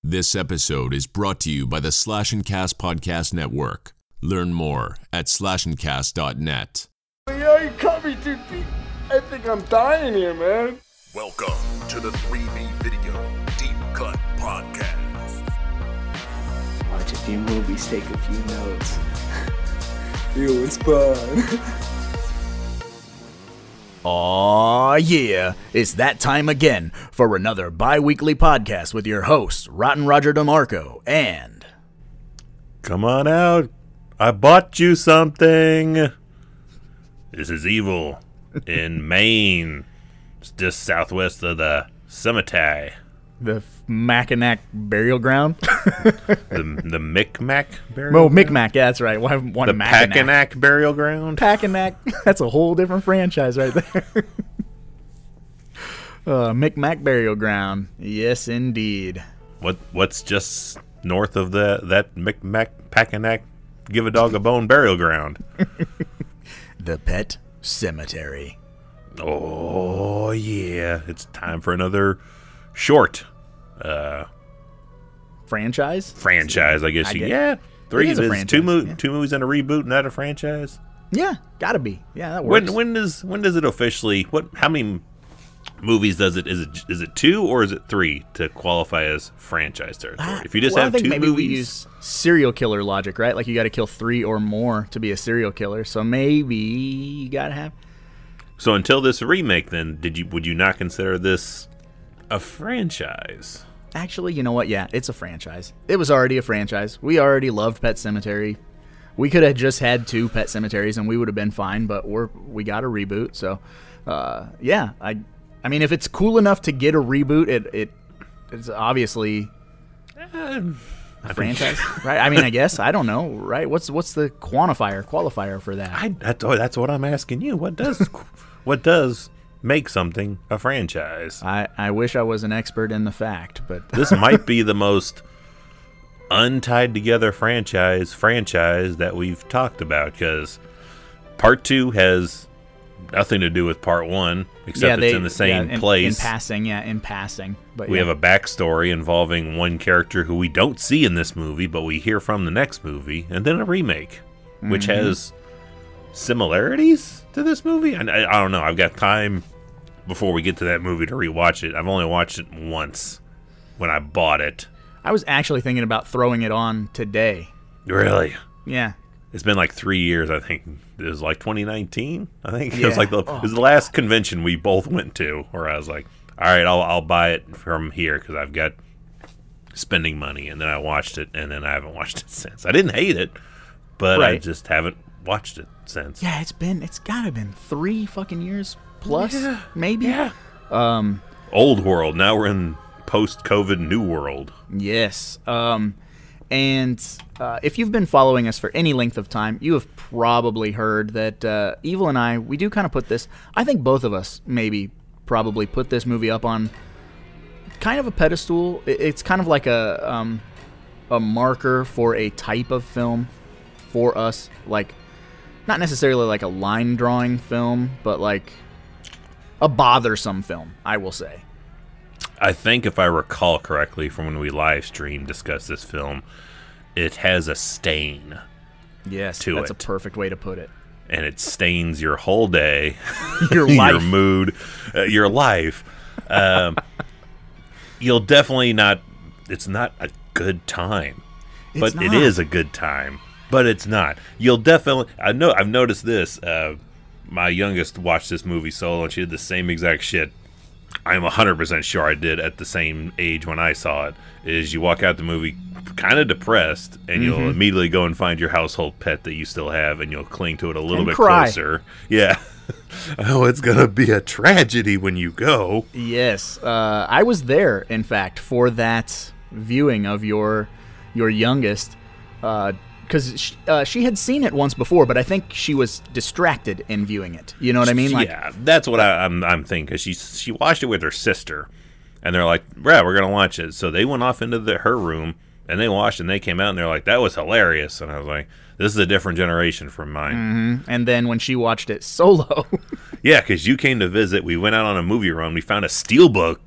This episode is brought to you by the Slash and Cast Podcast Network. Learn more at slashandcast.net. Yeah, you cut me too deep. I think I'm dying here, man. Welcome to the 3B Video Deep Cut Podcast. Watch a few movies, take a few notes. It was fun. Aw, yeah, it's that time again for another bi-weekly podcast with your hosts, Rotten Roger DeMarco and... Come on out. I bought you something. This is Evil in Maine. It's just southwest of the cemetery. The Mackinac Burial Ground? The Micmac Burial Oh, Ground? Micmac, yeah, that's right. Why one The Mackinac? Packanack Burial Ground? Packanack. That's a whole different franchise right there. Micmac Burial Ground. Yes, indeed. What's just north of that Micmac Packanack Give a Dog a Bone Burial Ground? The Pet Cemetery. Oh, yeah. It's time for another short Franchise, I guess. Yeah. It is a Two franchise, two movies and a reboot, not a franchise. Yeah, gotta be. Yeah, that works. When does it officially? How many movies does it? Is it 2 or is it 3 to qualify as franchise territory? If you just have I think 2 maybe movies, we use serial killer logic, right? Like you got to kill 3 or more to be a serial killer. So maybe you gotta have. So until this remake, then would you not consider this a franchise? Actually, you know what? Yeah, it's a franchise. It was already a franchise. We already loved Pet Sematary. We could have just had 2 Pet Cemeteries and we would have been fine. But we got a reboot. So yeah, I mean, if it's cool enough to get a reboot, it's obviously a franchise, right? I mean, I guess I don't know, right? What's the qualifier for that? That's what I'm asking you. What does make something a franchise? I wish I was an expert in the fact, but This might be the most untied together franchise that we've talked about, because Part 2 has nothing to do with Part 1, except it's in the same place. In passing. But We have a backstory involving one character who we don't see in this movie, but we hear from the next movie, and then a remake, which has similarities to this movie. I don't know. I've got time before we get to that movie to rewatch it. I've only watched it once when I bought it. I was actually thinking about throwing it on today. Really? Yeah. It's been like 3 years, I think. It was like 2019, I think. Yeah. It was like it was the last convention we both went to, where I was like, all right, I'll buy it from here because I've got spending money. And then I watched it, and then I haven't watched it since. I didn't hate it, but I just haven't watched it since. Yeah, it's gotta been 3 fucking years plus, maybe. Yeah. Old world. Now we're in post-COVID new world. Yes. And if you've been following us for any length of time, you have probably heard that Evil and I, we do kind of put this, I think both of us maybe probably put this movie up on kind of a pedestal. It's kind of like a marker for a type of film for us. Like, not necessarily like a line drawing film, but like a bothersome film, I will say. I think if I recall correctly from when we live stream discussed this film, it has a stain. Yes, to that's it. a perfect way to put it. And it stains your whole day, Your life. your mood, your life. You'll definitely not. It's not a good time, but it is a good time. But it's not. You'll definitely. I know. I've noticed this. My youngest watched this movie solo, and she did the same exact shit. I'm 100% sure I did at the same age when I saw it. Is you walk out the movie kind of depressed, and you'll immediately go and find your household pet that you still have, and you'll cling to it a little And bit cry. closer. Yeah. Oh, it's gonna be a tragedy when you go. Yes, I was there, in fact, for that viewing of your youngest, because she had seen it once before, but I think she was distracted in viewing it. You know what I mean? Like, Yeah, that's what I'm thinking. 'Cause she watched it with her sister, and they're like, "Yeah, we're gonna watch it." So they went off into her room, and they watched, and they came out, and they're like, "That was hilarious." And I was like, "This is a different generation from mine." and then when she watched it solo, Yeah, because you came to visit. We went out on a movie run. We found a steelbook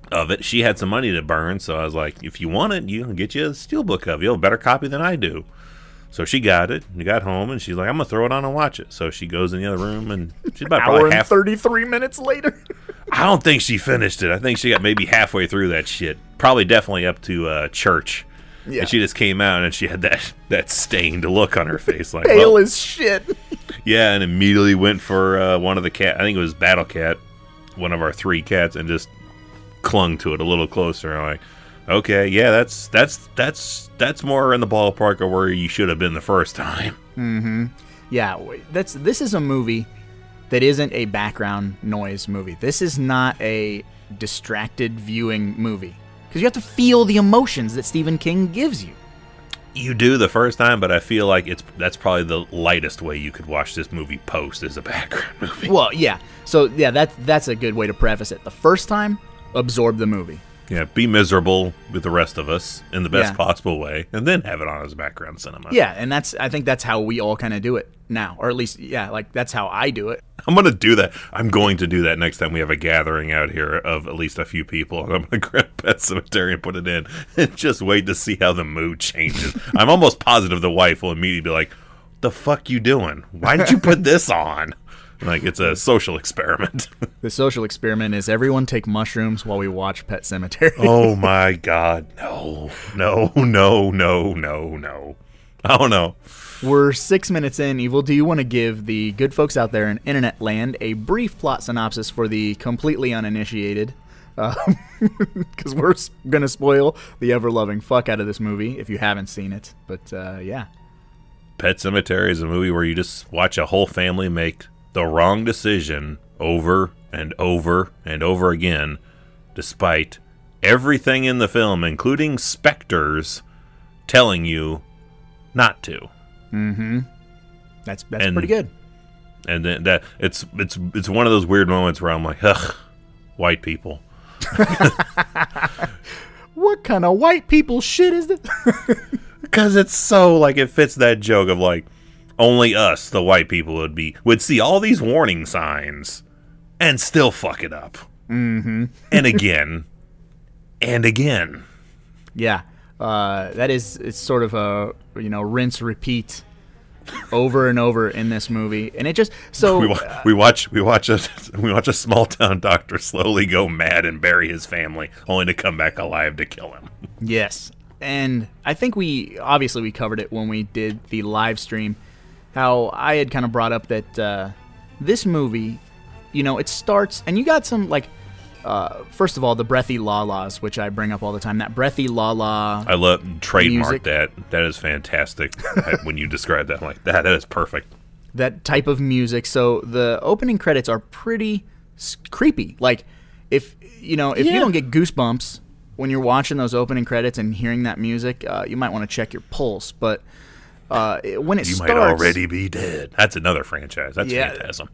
of it. She had some money to burn, so I was like, if you want it, you can get you a steelbook of it. You have a better copy than I do. So she got it. We got home, and she's like, I'm going to throw it on and watch it. So she goes in the other room, and she's about Hour probably and 33 minutes later. I don't think she finished it. I think she got maybe halfway through that shit. Probably definitely up to church. Yeah. And she just came out, and she had that stained look on her face. Like, Pale well, as shit. yeah, and immediately went for one of the cat. I think it was Battle Cat, one of our 3 cats, and just clung to it a little closer. I'm like, okay, yeah, that's more in the ballpark of where you should have been the first time. Mm-hmm. Yeah, this is a movie that isn't a background noise movie. This is not a distracted viewing movie because you have to feel the emotions that Stephen King gives you. You do the first time, but I feel like that's probably the lightest way you could watch this movie post as a background movie. Well, yeah. So yeah, that's a good way to preface it. The first time, absorb the movie. Yeah, be miserable with the rest of us in the best Yeah. possible way, and then have it on as background cinema. Yeah, and I think that's how we all kind of do it now, or at least, yeah, like that's how I do it. I'm going to do that. I'm going to do that next time we have a gathering out here of at least a few people. And I'm going to grab Pet Sematary and put it in and just wait to see how the mood changes. I'm almost positive the wife will immediately be like, the fuck you doing? Why did you put this on? Like, it's a social experiment. The social experiment is everyone take mushrooms while we watch Pet Sematary. Oh my God. No. I don't know. We're 6 minutes in. Evil, do you want to give the good folks out there in internet land a brief plot synopsis for the completely uninitiated? Because we're going to spoil the ever-loving fuck out of this movie if you haven't seen it. But, yeah. Pet Sematary is a movie where you just watch a whole family make the wrong decision over and over and over again, despite everything in the film, including specters, telling you not to. Mm-hmm. That's pretty good. And then that it's one of those weird moments where I'm like, ugh, white people. What kind of white people shit is this? Because it's so, like, it fits that joke of, like, only us, the white people, would see all these warning signs and still fuck it up. Mm-hmm. And again. And again. Yeah. It's sort of a, rinse, repeat over and over in this movie. And it just, so... We watch a small town doctor slowly go mad and bury his family, only to come back alive to kill him. Yes. And I think we covered it when we did the live stream, how I had kind of brought up that this movie, it starts, and you got some, like, first of all, the breathy la-las, which I bring up all the time. That breathy la-la. I love trademark music. that. That is fantastic. When you describe that, I'm like, that is perfect. That type of music. So the opening credits are pretty creepy. Like, if you don't get goosebumps when you're watching those opening credits and hearing that music, you might want to check your pulse. But when it You starts, might already be dead. That's another franchise. That's Phantasm.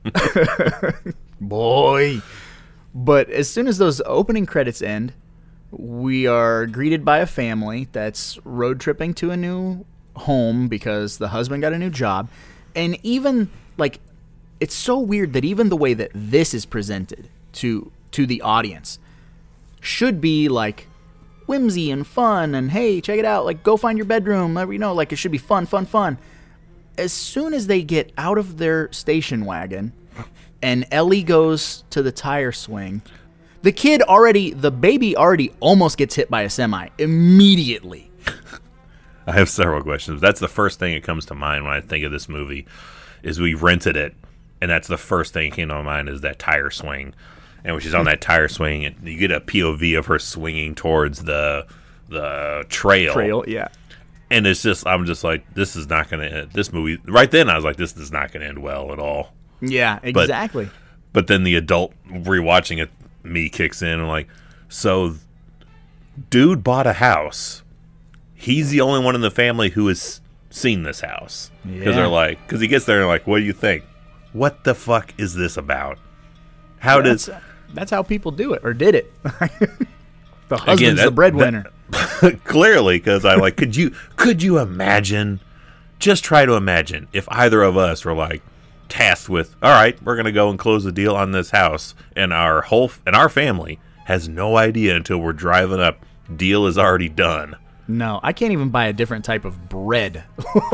boy. But as soon as those opening credits end, we are greeted by a family that's road tripping to a new home because the husband got a new job. And even, like, it's so weird that even the way that this is presented to the audience should be, like, whimsy and fun and, hey, check it out, like, go find your bedroom, like, it should be fun. As soon as they get out of their station wagon and Ellie goes to the tire swing, the baby already almost gets hit by a semi immediately. I have several questions. That's the first thing that comes to mind when I think of this movie, is we rented it, and that's the first thing that came to my mind is that tire swing. And when she's on that tire swing, and you get a POV of her swinging towards the trail. Yeah. And it's just, I'm just like, this is not going to end. This movie, right then, I was like, this is not going to end well at all. Yeah, exactly. But then the adult rewatching it, me kicks in, and like, so, dude bought a house. He's the only one in the family who has seen this house. Yeah. Because he gets there and like, what do you think? What the fuck is this about? That's how people do it, or did it. The husband's the breadwinner. Clearly, because I like, could you imagine? Just try to imagine if either of us were like tasked with, all right, we're gonna go and close the deal on this house, and our family has no idea until we're driving up. Deal is already done. No, I can't even buy a different type of bread.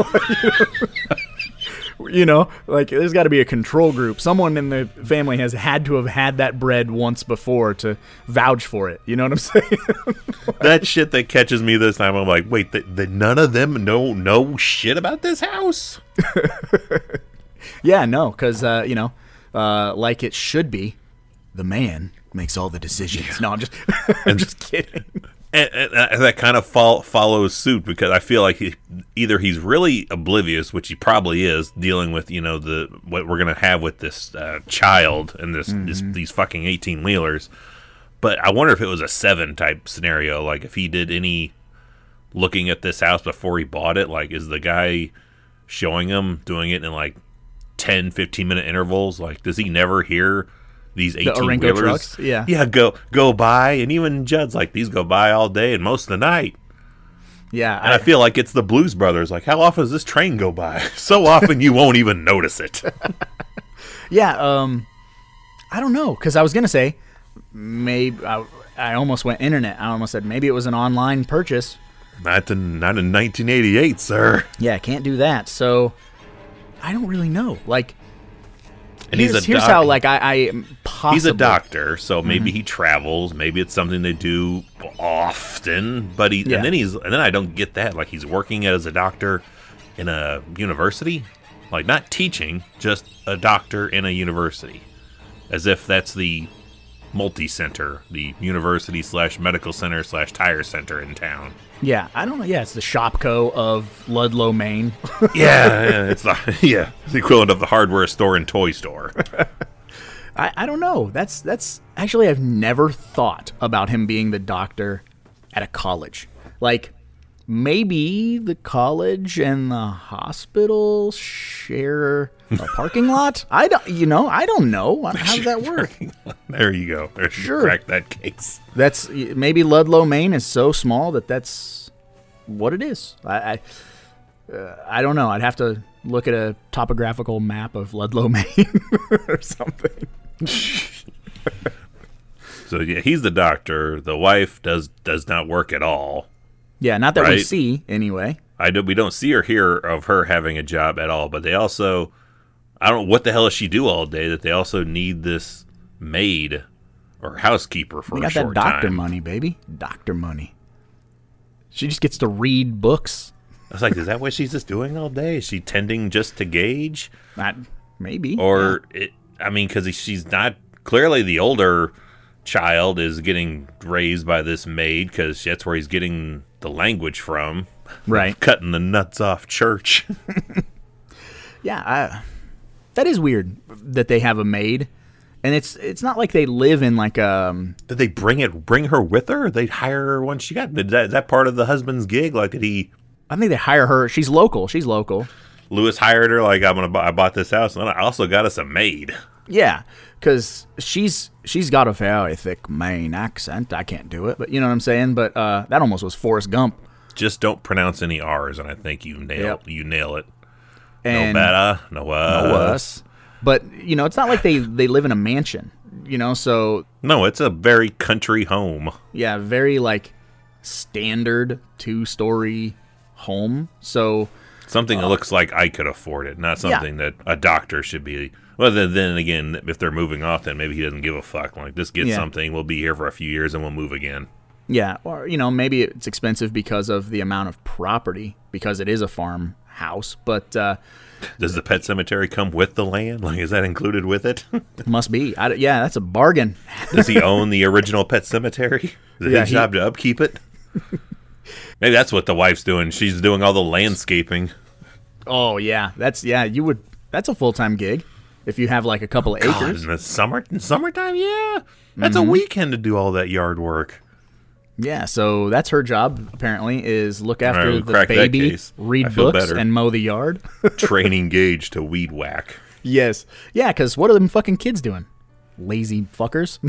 You know, like there's got to be a control group. Someone in the family has had to have had that bread once before to vouch for it. You know what I'm saying? That shit that catches me this time, I'm like, wait, none of them know shit about this house? Yeah, no, because, you know, like it should be, the man makes all the decisions. Yeah. No, I'm just kidding. And that kind of follows suit, because I feel like either he's really oblivious, which he probably is, dealing with, you know, what we're gonna have with this child and these fucking 18-wheelers. But I wonder if it was a 7 type scenario, like if he did any looking at this house before he bought it. Like, is the guy showing him doing it in like 10, 15-minute intervals? Like, does he never hear these 18-wheelers trucks? Yeah, go by? And even Judd's like, these go by all day and most of the night. Yeah. And I feel like it's the Blues Brothers. Like, how often does this train go by? So often you won't even notice it. Yeah, I don't know, because I was going to say, maybe, I almost went internet. I almost said maybe it was an online purchase. Not in 1988, sir. Yeah, can't do that. So, I don't really know. Like, and here's how, like, I possibly... He's a doctor, so maybe he travels. Maybe it's something they do often. But and then I don't get that. Like, he's working as a doctor in a university, like not teaching, just a doctor in a university, as if that's the multi-center, the university / medical center / tire center in town. Yeah, I don't know. Yeah, it's the Shopco of Ludlow, Maine. It's the equivalent of the hardware store and toy store. I don't know. That's actually, I've never thought about him being the doctor at a college. Like, maybe the college and the hospital share a parking lot. I don't know. How does that work? There you go. Sure. Crack that case. That's maybe Ludlow, Maine is so small that's what it is. I don't know. I'd have to look at a topographical map of Ludlow, Maine or something. So yeah, he's the doctor. The wife does not work at all. Yeah, not that we see anyway. We don't see or hear of her having a job at all. But they also, I don't know what the hell does she do all day that they also need this maid or housekeeper for a short time. Got that doctor money, baby. Doctor money. She just gets to read books. I was like, is that what she's just doing all day? Is she tending just to Gage? Maybe. Or, because she's not, clearly the older child is getting raised by this maid, because that's where he's getting the language from. Right. Cutting the nuts off church. Yeah, that is weird that they have a maid. And it's not like they live in like Did they bring her with her? They hire her once she got. Is that part of the husband's gig? Like, did he? I think they hire her. She's local. Lewis hired her. Like, I bought this house, and then I also got us a maid. Yeah, because she's got a very thick Maine accent. I can't do it, but you know what I'm saying. But that almost was Forrest Gump. Just don't pronounce any R's, and I think you nail it. And no better, no worse. But, it's not like they live in a mansion, so... No, it's a very country home. Yeah, very, like, standard 2-story home, so... Something that looks like I could afford it, not something that a doctor should be... Well, then again, if they're moving off, then maybe he doesn't give a fuck. Like, just get something, we'll be here for a few years, and we'll move again. Yeah, or, maybe it's expensive because of the amount of property, because it is a farmhouse, but... Does the pet cemetery come with the land? Like, is that included with it? Must be. Yeah, that's a bargain. Does he own the original pet cemetery? Is it his job to upkeep it? Maybe that's what the wife's doing. She's doing all the landscaping. Oh yeah, that's a full-time gig if you have like a couple of acres. In the summertime, yeah, that's a weekend to do all that yard work. Yeah, so that's her job, apparently, is look after the baby, read books, and mow the yard. Training Gage to weed whack. Yes. Yeah, because what are them fucking kids doing? Lazy fuckers.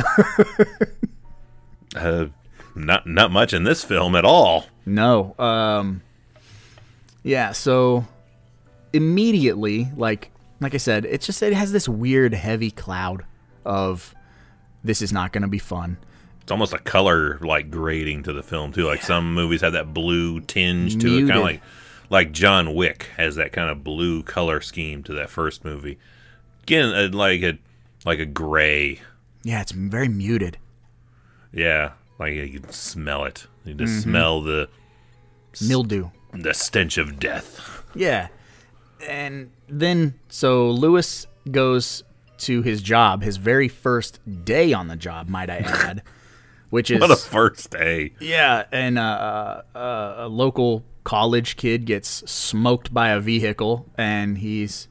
Not much in this film at all. No. Yeah, so immediately, like I said, it has this weird heavy cloud of this is not going to be fun. it's almost a color like grading to the film too. Like some movies have that blue tinge to it, kind of like John Wick has that kind of blue color scheme to that first movie. Again, like a gray. Yeah, it's very muted. Yeah, like you can smell it. You just smell the mildew, the stench of death. Yeah, and then so Lewis goes to his job, his very first day on the job, might I add, which is what a first day. Yeah, and a local college kid gets smoked by a vehicle, and he's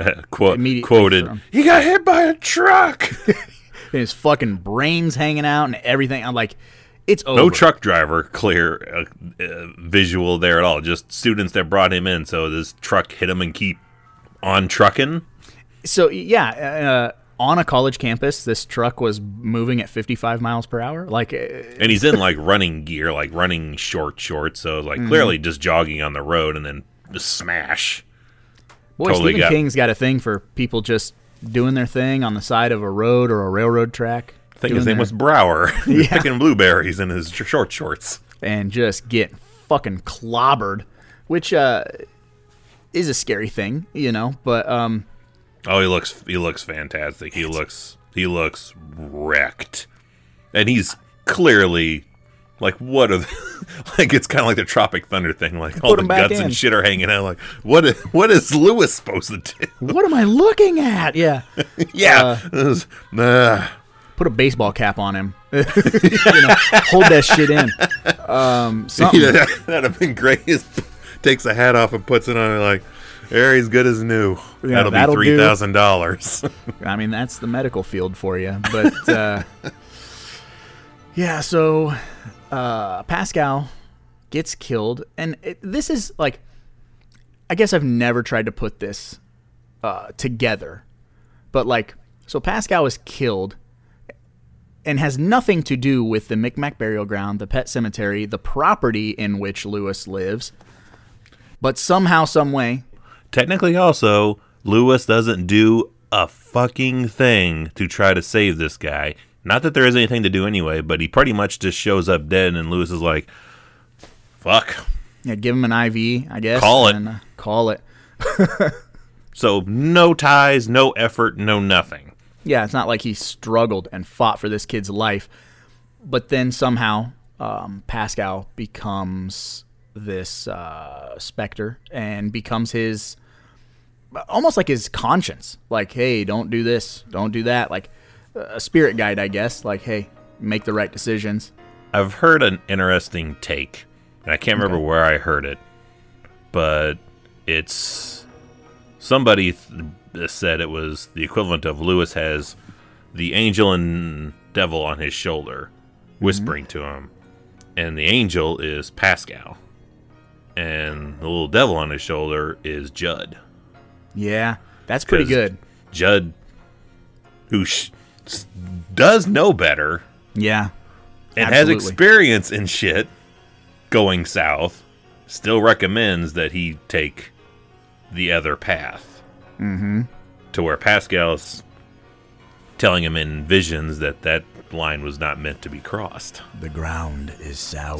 quoted, "He got hit by a truck." And his fucking brains hanging out and everything. I'm like, it's over. No truck driver clear visual there at all. Just students that brought him in, so this truck hit him and keep on trucking. So yeah, on a college campus, this truck was moving at 55 miles per hour. Like, and he's in like running gear, like running shorts. So like clearly just jogging on the road and then just smash. Boy, totally Stephen King's got a thing for people just doing their thing on the side of a road or a railroad track. I think his name was Brower. Picking blueberries in his short shorts. And just get fucking clobbered, which is a scary thing, you know, but oh, he looks fantastic. He looks wrecked. And he's clearly like, what are like, it's kind of like the Tropic Thunder thing, like all the guts and shit are hanging out. Like, what is Lewis supposed to do? What am I looking at? Yeah. Yeah. Put a baseball cap on him. Hold that shit in. That'd have been great. He takes the hat off and puts it on and like, there, he's good as new. Yeah, that'll be $3,000. I mean, that's the medical field for you. But yeah, so Pascal gets killed, and this is like, I guess I've never tried to put this together, but like, so Pascal is killed and has nothing to do with the Micmac burial ground, the pet cemetery, the property in which Lewis lives, but somehow, some way. Technically, also, Lewis doesn't do a fucking thing to try to save this guy. Not that there is anything to do anyway, but he pretty much just shows up dead, and Lewis is like, fuck. Yeah, give him an IV, I guess. Call it. So, no ties, no effort, no nothing. Yeah, it's not like he struggled and fought for this kid's life. But then somehow, Pascal becomes this specter and becomes his, almost like his conscience. Like, hey, don't do this, don't do that. Like a spirit guide, I guess. Like, hey, make the right decisions. I've heard an interesting take, and I can't remember where I heard it, but it's somebody said it was the equivalent of Lewis has the angel and devil on his shoulder whispering to him, and the angel is Pascal, and the little devil on his shoulder is Judd. Yeah, that's pretty good. Judd, who does know better, yeah, and has experience in shit going south, still recommends that he take the other path. Mm-hmm. To where Pascal's telling him in visions that line was not meant to be crossed. The ground is sour.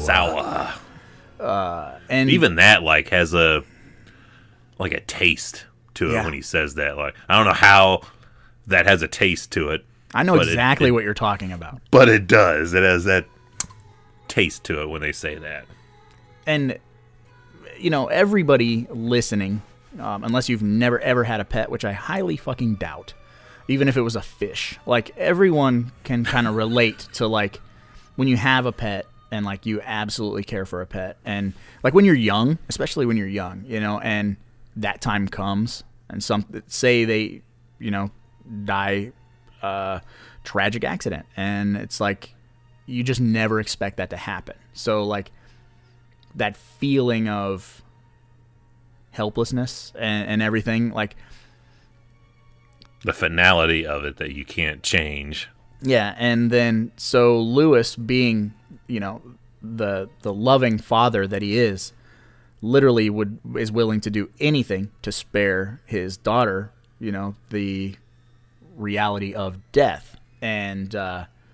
And even that like has a taste to it when he says that. Like, I don't know how that has a taste to it. I know exactly what you're talking about. But it does. It has that taste to it when they say that. And you know, everybody listening, unless you've never ever had a pet, which I highly fucking doubt, even if it was a fish, like everyone can kind of relate to like when you have a pet and like you absolutely care for a pet, and like when you're young, especially when you're young, you know, and that time comes and say they, you know, die tragic accident, and it's like you just never expect that to happen. So like that feeling of helplessness and everything, like the finality of it that you can't change. Yeah, and then so Lewis, being, you know, the loving father that he is, literally is willing to do anything to spare his daughter, you know, the reality of death. And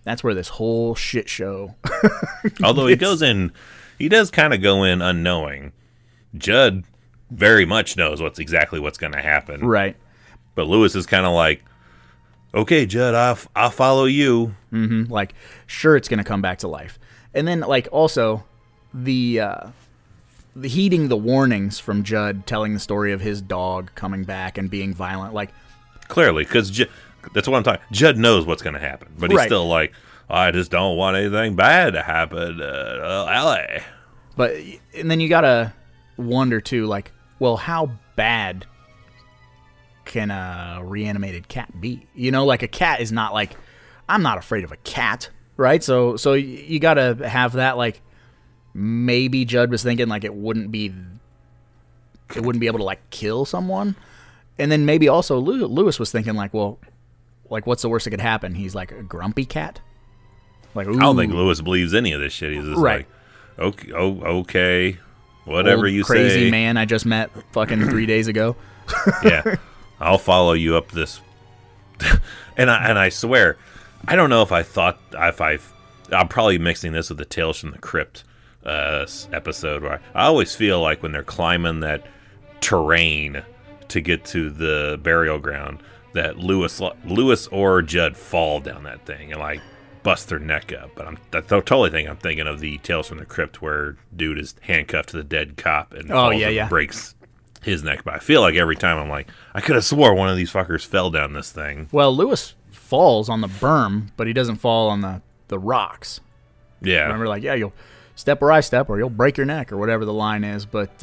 That's where this whole shit show. Although he does kind of go in unknowing. Judd very much knows exactly what's going to happen. Right. But Lewis is kind of like, okay, Judd, I'll follow you. Mm-hmm. Like, sure, it's going to come back to life. And then, like, also, the heeding the warnings from Judd telling the story of his dog coming back and being violent. Like, clearly, because that's what I'm talking. Judd knows what's going to happen, but he's still like, I just don't want anything bad to happen to Ellie. But, and then you got to wonder, too, like, well, how bad can a reanimated cat be? You know, like, a cat is not like, I'm not afraid of a cat, right? So you got to have that, like, maybe Judd was thinking, like, it wouldn't be able to, like, kill someone. And then maybe also Lewis was thinking, like, well, like, what's the worst that could happen? He's like a grumpy cat. Like, ooh. I don't think Lewis believes any of this shit. He's just like, okay, whatever Old you crazy say. Crazy man I just met fucking 3 days ago. Yeah, I'll follow you up this. and I swear, I don't know if I'm probably mixing this with the Tales from the Crypt episode, where I always feel like when they're climbing that terrain to get to the burial ground, that Lewis or Judd fall down that thing and like bust their neck up. But I totally think I'm thinking of the Tales from the Crypt where dude is handcuffed to the dead cop and breaks his neck. But I feel like every time I'm like, I could have swore one of these fuckers fell down this thing. Well, Lewis falls on the berm, but he doesn't fall on the rocks. Yeah. Remember, like, yeah, you'll step where I step or you'll break your neck or whatever the line is. But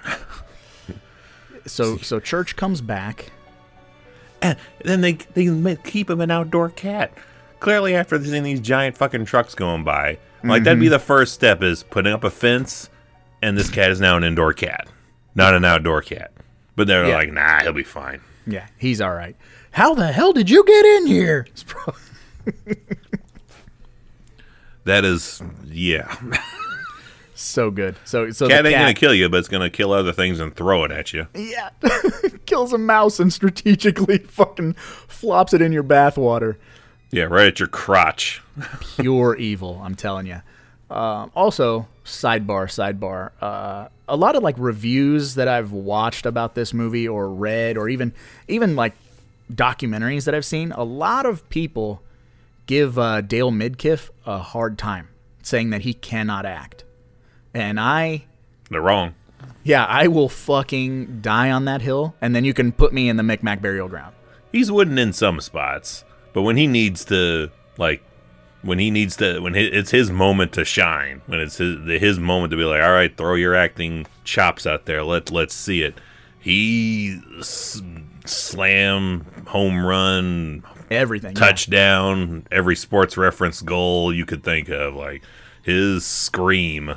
so Church comes back. And then they keep him an outdoor cat. Clearly, after seeing these giant fucking trucks going by, like that'd be the first step, is putting up a fence, and this cat is now an indoor cat, not an outdoor cat. But they're like, nah, he'll be fine. Yeah, he's all right. How the hell did you get in here? That is, yeah. So good. So cat ain't gonna kill you, but it's gonna kill other things and throw it at you. Yeah, kills a mouse and strategically fucking flops it in your bathwater. Yeah, right at your crotch. Pure evil, I'm telling you. Also, sidebar. A lot of like reviews that I've watched about this movie or read, or even like documentaries that I've seen, a lot of people give Dale Midkiff a hard time, saying that he cannot act. And they're wrong. Yeah, I will fucking die on that hill, and then you can put me in the Micmac burial ground. He's wooden in some spots, but when it's his moment to shine, when it's his moment to be like, all right, throw your acting chops out there, let's see it. He slam, home run, everything, touchdown, every sports reference goal you could think of. Like, his scream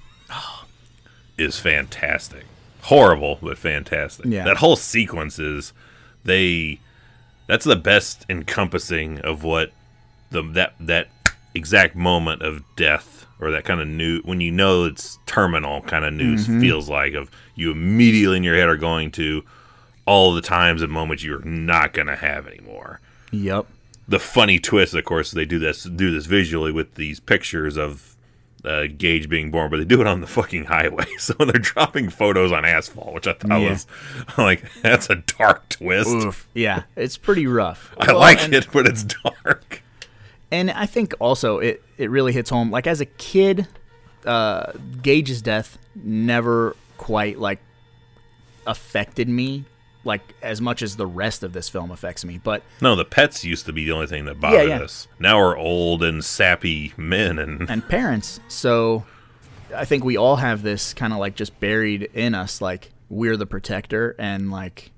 is fantastic. Horrible, but fantastic. Yeah. That whole sequence is that's the best encompassing of what that exact moment of death, or that kind of news, when you know it's terminal kind of news, feels like. Of you immediately in your head are going to all the times and moments you're not going to have anymore. Yep. The funny twist, of course, they do this visually with these pictures of Gage being born, but they do it on the fucking highway. So they're dropping photos on asphalt, which I thought was like, that's a dark twist. Oof. Yeah, it's pretty rough. I like it, but it's dark. And I think also it really hits home. Like, as a kid, Gage's death never quite like affected me like as much as the rest of this film affects me. But no, the pets used to be the only thing that bothered us. Now we're old and sappy men and parents. So I think we all have this kind of like just buried in us, like we're the protector, and like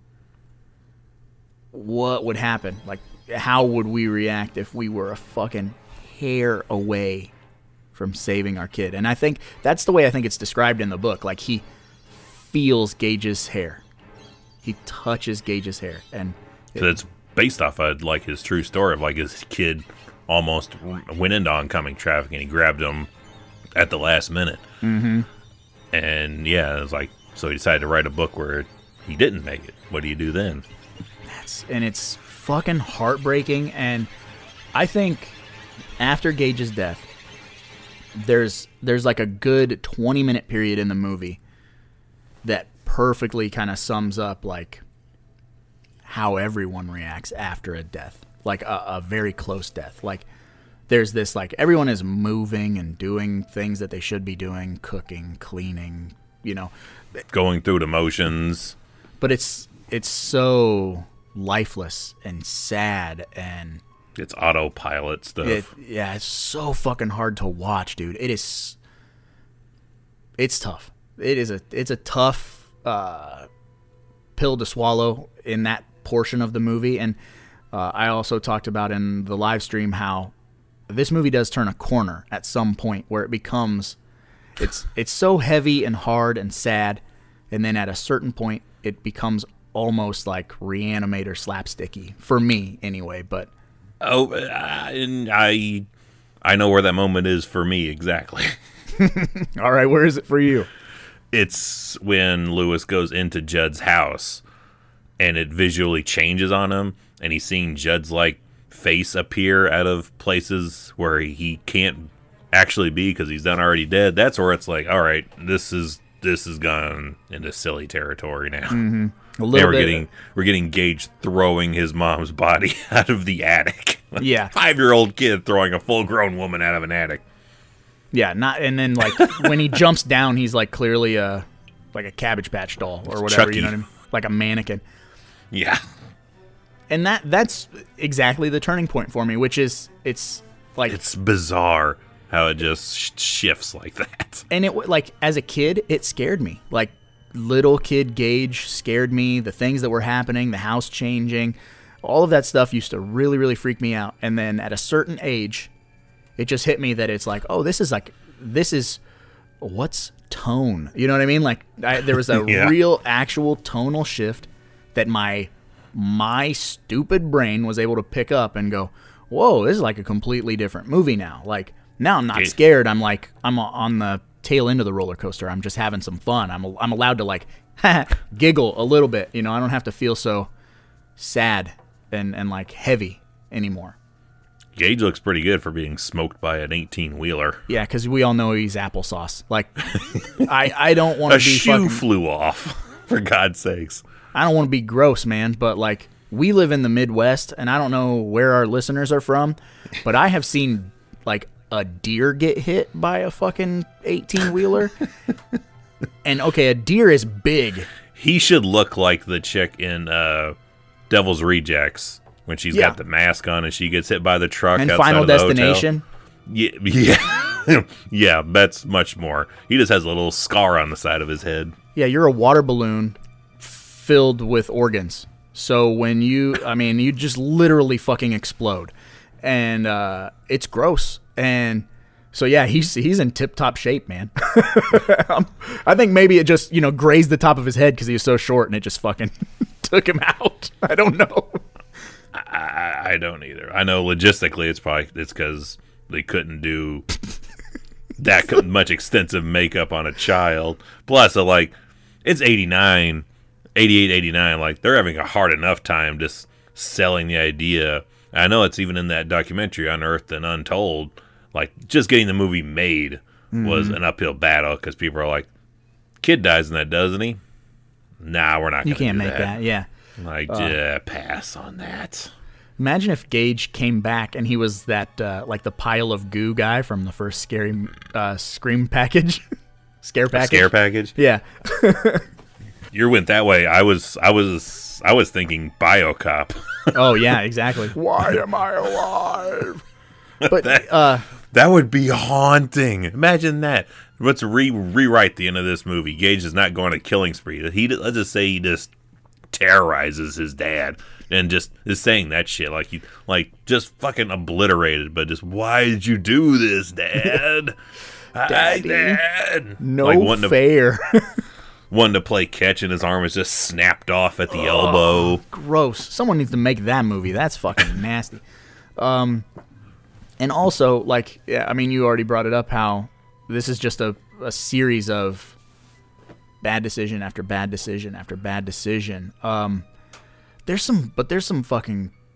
what would happen? Like, how would we react if we were a fucking hair away from saving our kid? And I think that's the way I think it's described in the book. Like, he feels Gage's hair. He touches Gage's hair. And it's based off of like his true story of like his kid almost went into oncoming traffic and he grabbed him at the last minute. Mm-hmm. And yeah, it was like, so he decided to write a book where he didn't make it. What do you do then? And it's fucking heartbreaking. And I think after Gage's death, there's like a good 20-minute period in the movie that perfectly kind of sums up like how everyone reacts after a death, like a very close death. Like there's this, like, everyone is moving and doing things that they should be doing, cooking, cleaning, you know, going through the motions. But it's so lifeless and sad, and it's autopilot stuff. It's so fucking hard to watch, dude. It's tough. It's a tough pill to swallow in that portion of the movie. And I also talked about in the live stream how this movie does turn a corner at some point where it becomes, it's so heavy and hard and sad, and then at a certain point it becomes almost like Reanimator slapsticky for me anyway. But and I know where that moment is for me exactly. All right, where is it for you? It's when Lewis goes into Judd's house and it visually changes on him, and he's seeing Judd's like face appear out of places where he can't actually be because he's done already dead. That's where it's like, all right, this is gone into silly territory now. Mm-hmm. A little bit. We're getting Gage throwing his mom's body out of the attic. Yeah, 5-year-old kid throwing a full-grown woman out of an attic. Yeah, and then like when he jumps down, he's like clearly like a Cabbage Patch doll or whatever. Chucky. You know what I mean? Like a mannequin. Yeah. And that's exactly the turning point for me, which is it's bizarre how it just shifts like that. And it, like, as a kid, it scared me. Like, little kid Gage scared me. The things that were happening, the house changing, all of that stuff used to really, really freak me out. And then at a certain age, it just hit me that it's like, oh, this is what's tone? You know what I mean? Like, there was a yeah. real, actual tonal shift that my stupid brain was able to pick up and go, whoa, this is like a completely different movie now. Like, now I'm not scared. I'm on the tail end of the roller coaster. I'm just having some fun. I'm allowed to like giggle a little bit. You know, I don't have to feel so sad and like heavy anymore. Gage looks pretty good for being smoked by an 18-wheeler. Yeah, because we all know he's applesauce. Like, I don't want to be shoe flew off, for God's sakes. I don't want to be gross, man, but like, we live in the Midwest, and I don't know where our listeners are from, but I have seen like a deer get hit by a fucking 18-wheeler. And okay, a deer is big. He should look like the chick in Devil's Rejects when she's got the mask on and she gets hit by the truck and outside Final of the Destination. Hotel. Yeah. Yeah, that's much more. He just has a little scar on the side of his head. Yeah, you're a water balloon filled with organs. So when you just literally fucking explode. And it's gross. And so yeah, he's in tip-top shape, man. I think maybe it just, grazed the top of his head because he was so short and it just fucking took him out. I don't know. I don't either. I know logistically it's because they couldn't do that much extensive makeup on a child. Plus, it's 88, 89. Like, they're having a hard enough time just selling the idea. I know it's even in that documentary, Unearthed and Untold. Like, just getting the movie made was an uphill battle because people are like, kid dies in that, doesn't he? Nah, we're not going to do that. You can't make that, yeah. Like, pass on that. Imagine if Gage came back and he was that, like the pile of goo guy from the first Scream package. Scare package? Scare package? Yeah. You went that way. I was thinking BioCop. Oh, yeah, exactly. Why am I alive? But that would be haunting. Imagine that. Let's rewrite the end of this movie. Gage is not going on a killing spree. Let's just say he just terrorizes his dad and just is saying that shit like just fucking obliterated. But just, why did you do this, Dad? Hi, Dad. No fair. Wanting to play catch and his arm is just snapped off at the elbow. Gross. Someone needs to make that movie. That's fucking nasty. And also, you already brought it up how this is just a series of bad decision after bad decision after bad decision. There's some fucking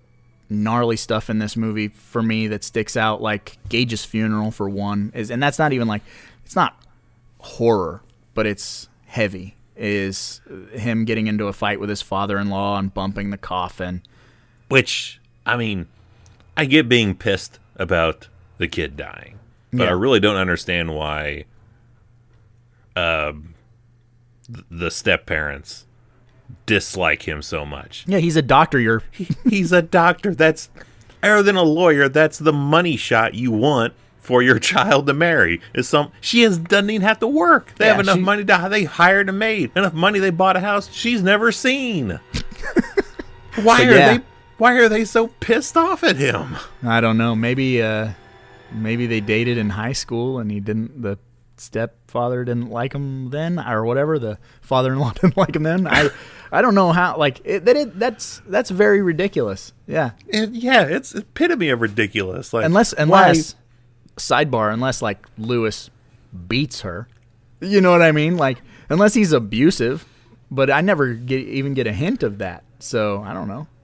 gnarly stuff in this movie for me that sticks out, like Gage's funeral for one, and that's not even like, it's not horror, but it's heavy, is him getting into a fight with his father-in-law and bumping the coffin. Which, I mean, I get being pissed about the kid dying, but I really don't understand why the step-parents dislike him so much. Yeah, he's a doctor. He's a doctor. That's, other than a lawyer, that's the money shot you want for your child to marry. Doesn't even have to work. They have enough money they hired a maid. Enough money they bought a house she's never seen. Why are they so pissed off at him? I don't know. Maybe they dated in high school and the stepfather didn't like him then, or whatever. The father-in-law didn't like him then. I don't know how. Like that's very ridiculous. Yeah. It's epitome of ridiculous. Like unless sidebar, unless like Lewis beats her, you know what I mean? Like unless he's abusive, but I never even get a hint of that. So I don't know.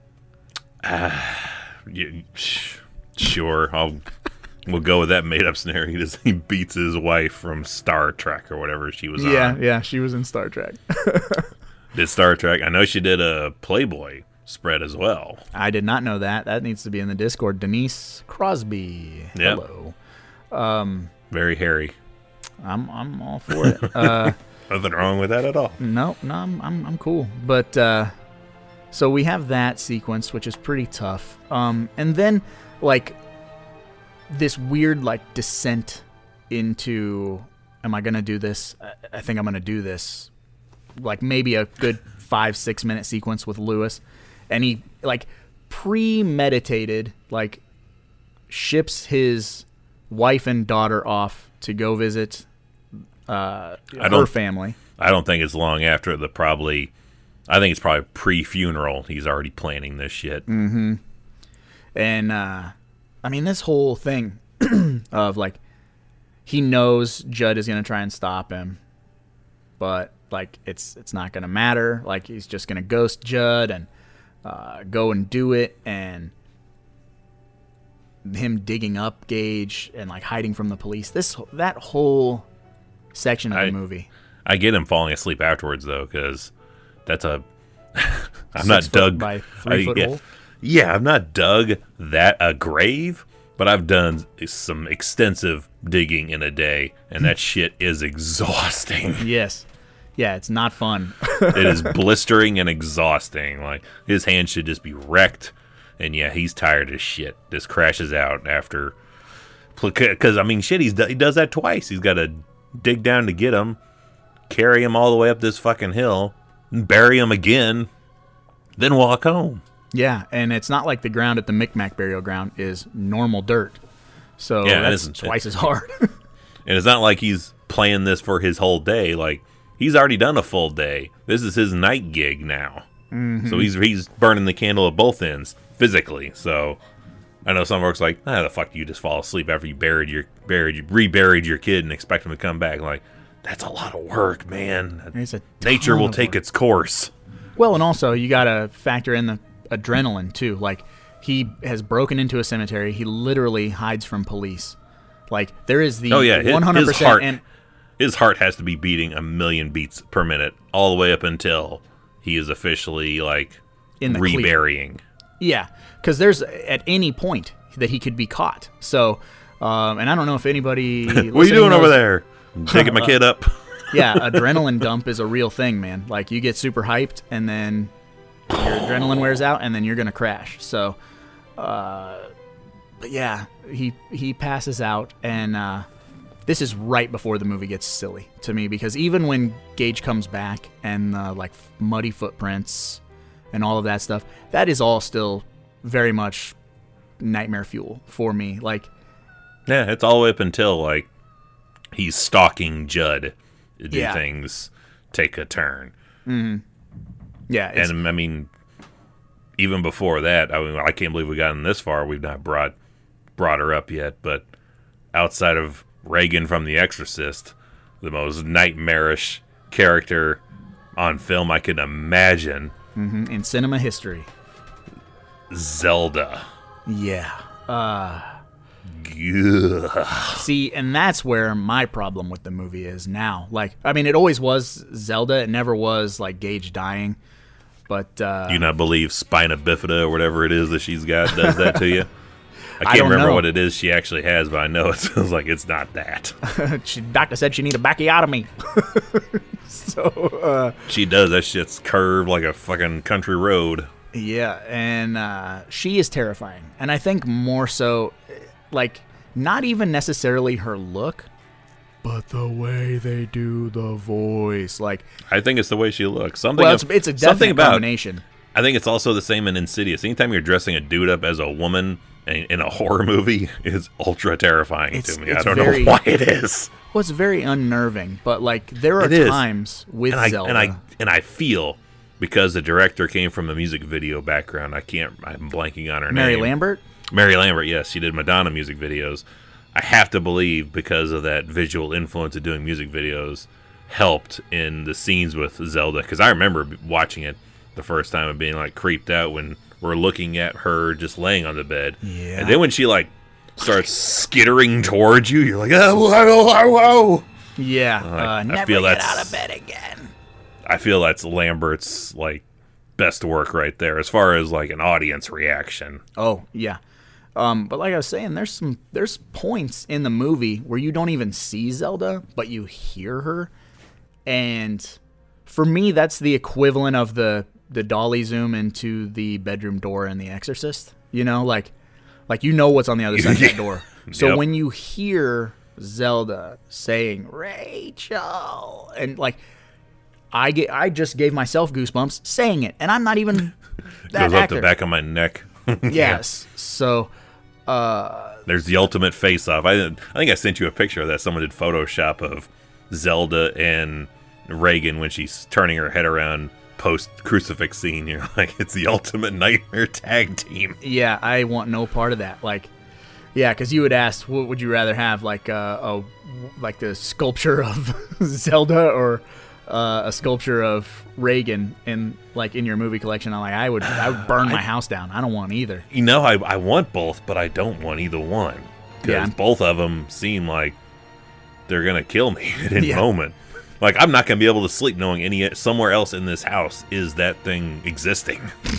Sure, we'll go with that made-up scenario. He beats his wife from Star Trek or whatever she was on. Yeah, she was in Star Trek. Did Star Trek. I know she did a Playboy spread as well. I did not know that. That needs to be in the Discord. Denise Crosby. Yep. Hello. Very hairy. I'm all for it. Nothing wrong with that at all. No, I'm cool. But so we have that sequence, which is pretty tough. And then like this weird like descent into, am I gonna do this? I think I'm gonna do this. Like maybe a good 5-6 minute sequence with Lewis, and he like premeditated, like ships his wife and daughter off to go visit her family. I don't think it's long after I think it's probably pre-funeral. He's already planning this shit. Mm-hmm. And I mean, this whole thing of like he knows Judd is gonna try and stop him, but like it's not gonna matter. Like he's just gonna ghost Judd and go and do it, and him digging up Gage and like hiding from the police. That whole section of the movie. I get him falling asleep afterwards though, because that's a I'm not dug by 3 foot hole. Yeah, I've not dug a grave, but I've done some extensive digging in a day, and that shit is exhausting. Yes. Yeah, it's not fun. It is blistering and exhausting. Like, his hand should just be wrecked. And yeah, he's tired as shit. Just crashes out after. Because, I mean, shit, he does that twice. He's got to dig down to get him, carry him all the way up this fucking hill, and bury him again, then walk home. Yeah, and it's not like the ground at the Micmac burial ground is normal dirt. So yeah, that's twice as hard. And it's not like he's playing this for his whole day. Like, he's already done a full day. This is his night gig now. Mm-hmm. So he's burning the candle at both ends physically. So I know some folks are like, the fuck do you just fall asleep after you reburied your kid and expect him to come back? Like, that's a lot of work, man. Nature will take its course. Well, and also you got to factor in the adrenaline too. Like, he has broken into a cemetery. He literally hides from police. Like, there is the 100%. His heart has to be beating 1,000,000 beats per minute all the way up until he is officially, like, in the reburying. Yeah, because there's at any point that he could be caught. So, and I don't know if anybody... What are you doing over there? Taking my kid up. Yeah, adrenaline dump is a real thing, man. Like, you get super hyped, and then your adrenaline wears out, and then you're going to crash. So, but yeah, he passes out, and... this is right before the movie gets silly to me, because even when Gage comes back and like muddy footprints and all of that stuff, that is all still very much nightmare fuel for me. Like, yeah, it's all the way up until like he's stalking Judd. Things take a turn. Mm-hmm. Yeah, and I mean, even before that, I can't believe we gotten this far. We've not brought her up yet, but outside of Reagan from The Exorcist, the most nightmarish character on film I can imagine. Mm-hmm. In cinema history. Zelda. Yeah. Ugh. See, and that's where my problem with the movie is now. Like, I mean, it always was Zelda. It never was, like, Gage dying. But, Do you not believe spina bifida or whatever it is that she's got does that to you? I I can't don't remember know. what it is she actually has, but I know it sounds like it's not that. doctor said she need a backiotomy. So, She does. That shit's curved like a fucking country road. yeah, and she is terrifying. And I think more so, like, not even necessarily her look, but the way they do the voice. Like, I think it's the way she looks. Something. well, it's a something definite about. combination. I think it's also the same in Insidious. Anytime you're dressing a dude up as a woman in a horror movie, is ultra terrifying to me. I don't know why it is. Well, it's very unnerving, but, like, there are It is. times with And Zelda. I feel, because the director came from a music video background, I'm blanking on her Mary name. Lambert? Mary Lambert, yes, she did Madonna music videos. I have to believe, because of that visual influence of doing music videos, helped in the scenes with Zelda. Because I remember watching it the first time and being, like, creeped out when we're looking at her just laying on the bed. Yeah. And then when she, like, starts skittering towards you, you're like, oh, whoa, whoa, whoa. Yeah. I Never feel get that's- out of bed again. I feel that's Lambert's, like, best work right there as far as, like, an audience reaction. Oh, yeah. But like I was saying, there's points in the movie where you don't even see Zelda, but you hear her. And for me, that's the equivalent of the dolly zoom into the bedroom door in The Exorcist. You know, like you know what's on the other side of that door. So Yep. when you hear Zelda saying Rachel, and like I just gave myself goosebumps saying it, and I'm not even that Goes up actor. the back of my neck. Yes. So There's the ultimate face-off. I think I sent you a picture of that. Someone did Photoshop of Zelda and Reagan when she's turning her head around post-crucifix scene. You're like, it's the ultimate nightmare tag team. yeah, I want no part of that. Like, yeah, because you would ask, what would you rather have, like like the sculpture of Zelda or a sculpture of Reagan in your movie collection? I'm like, I would burn my house down. I don't want either. You know, I want both, but I don't want either one. Because Yeah. both of them seem like they're going to kill me at any Yeah. moment. Like, I'm not going to be able to sleep knowing somewhere else in this house is that thing existing.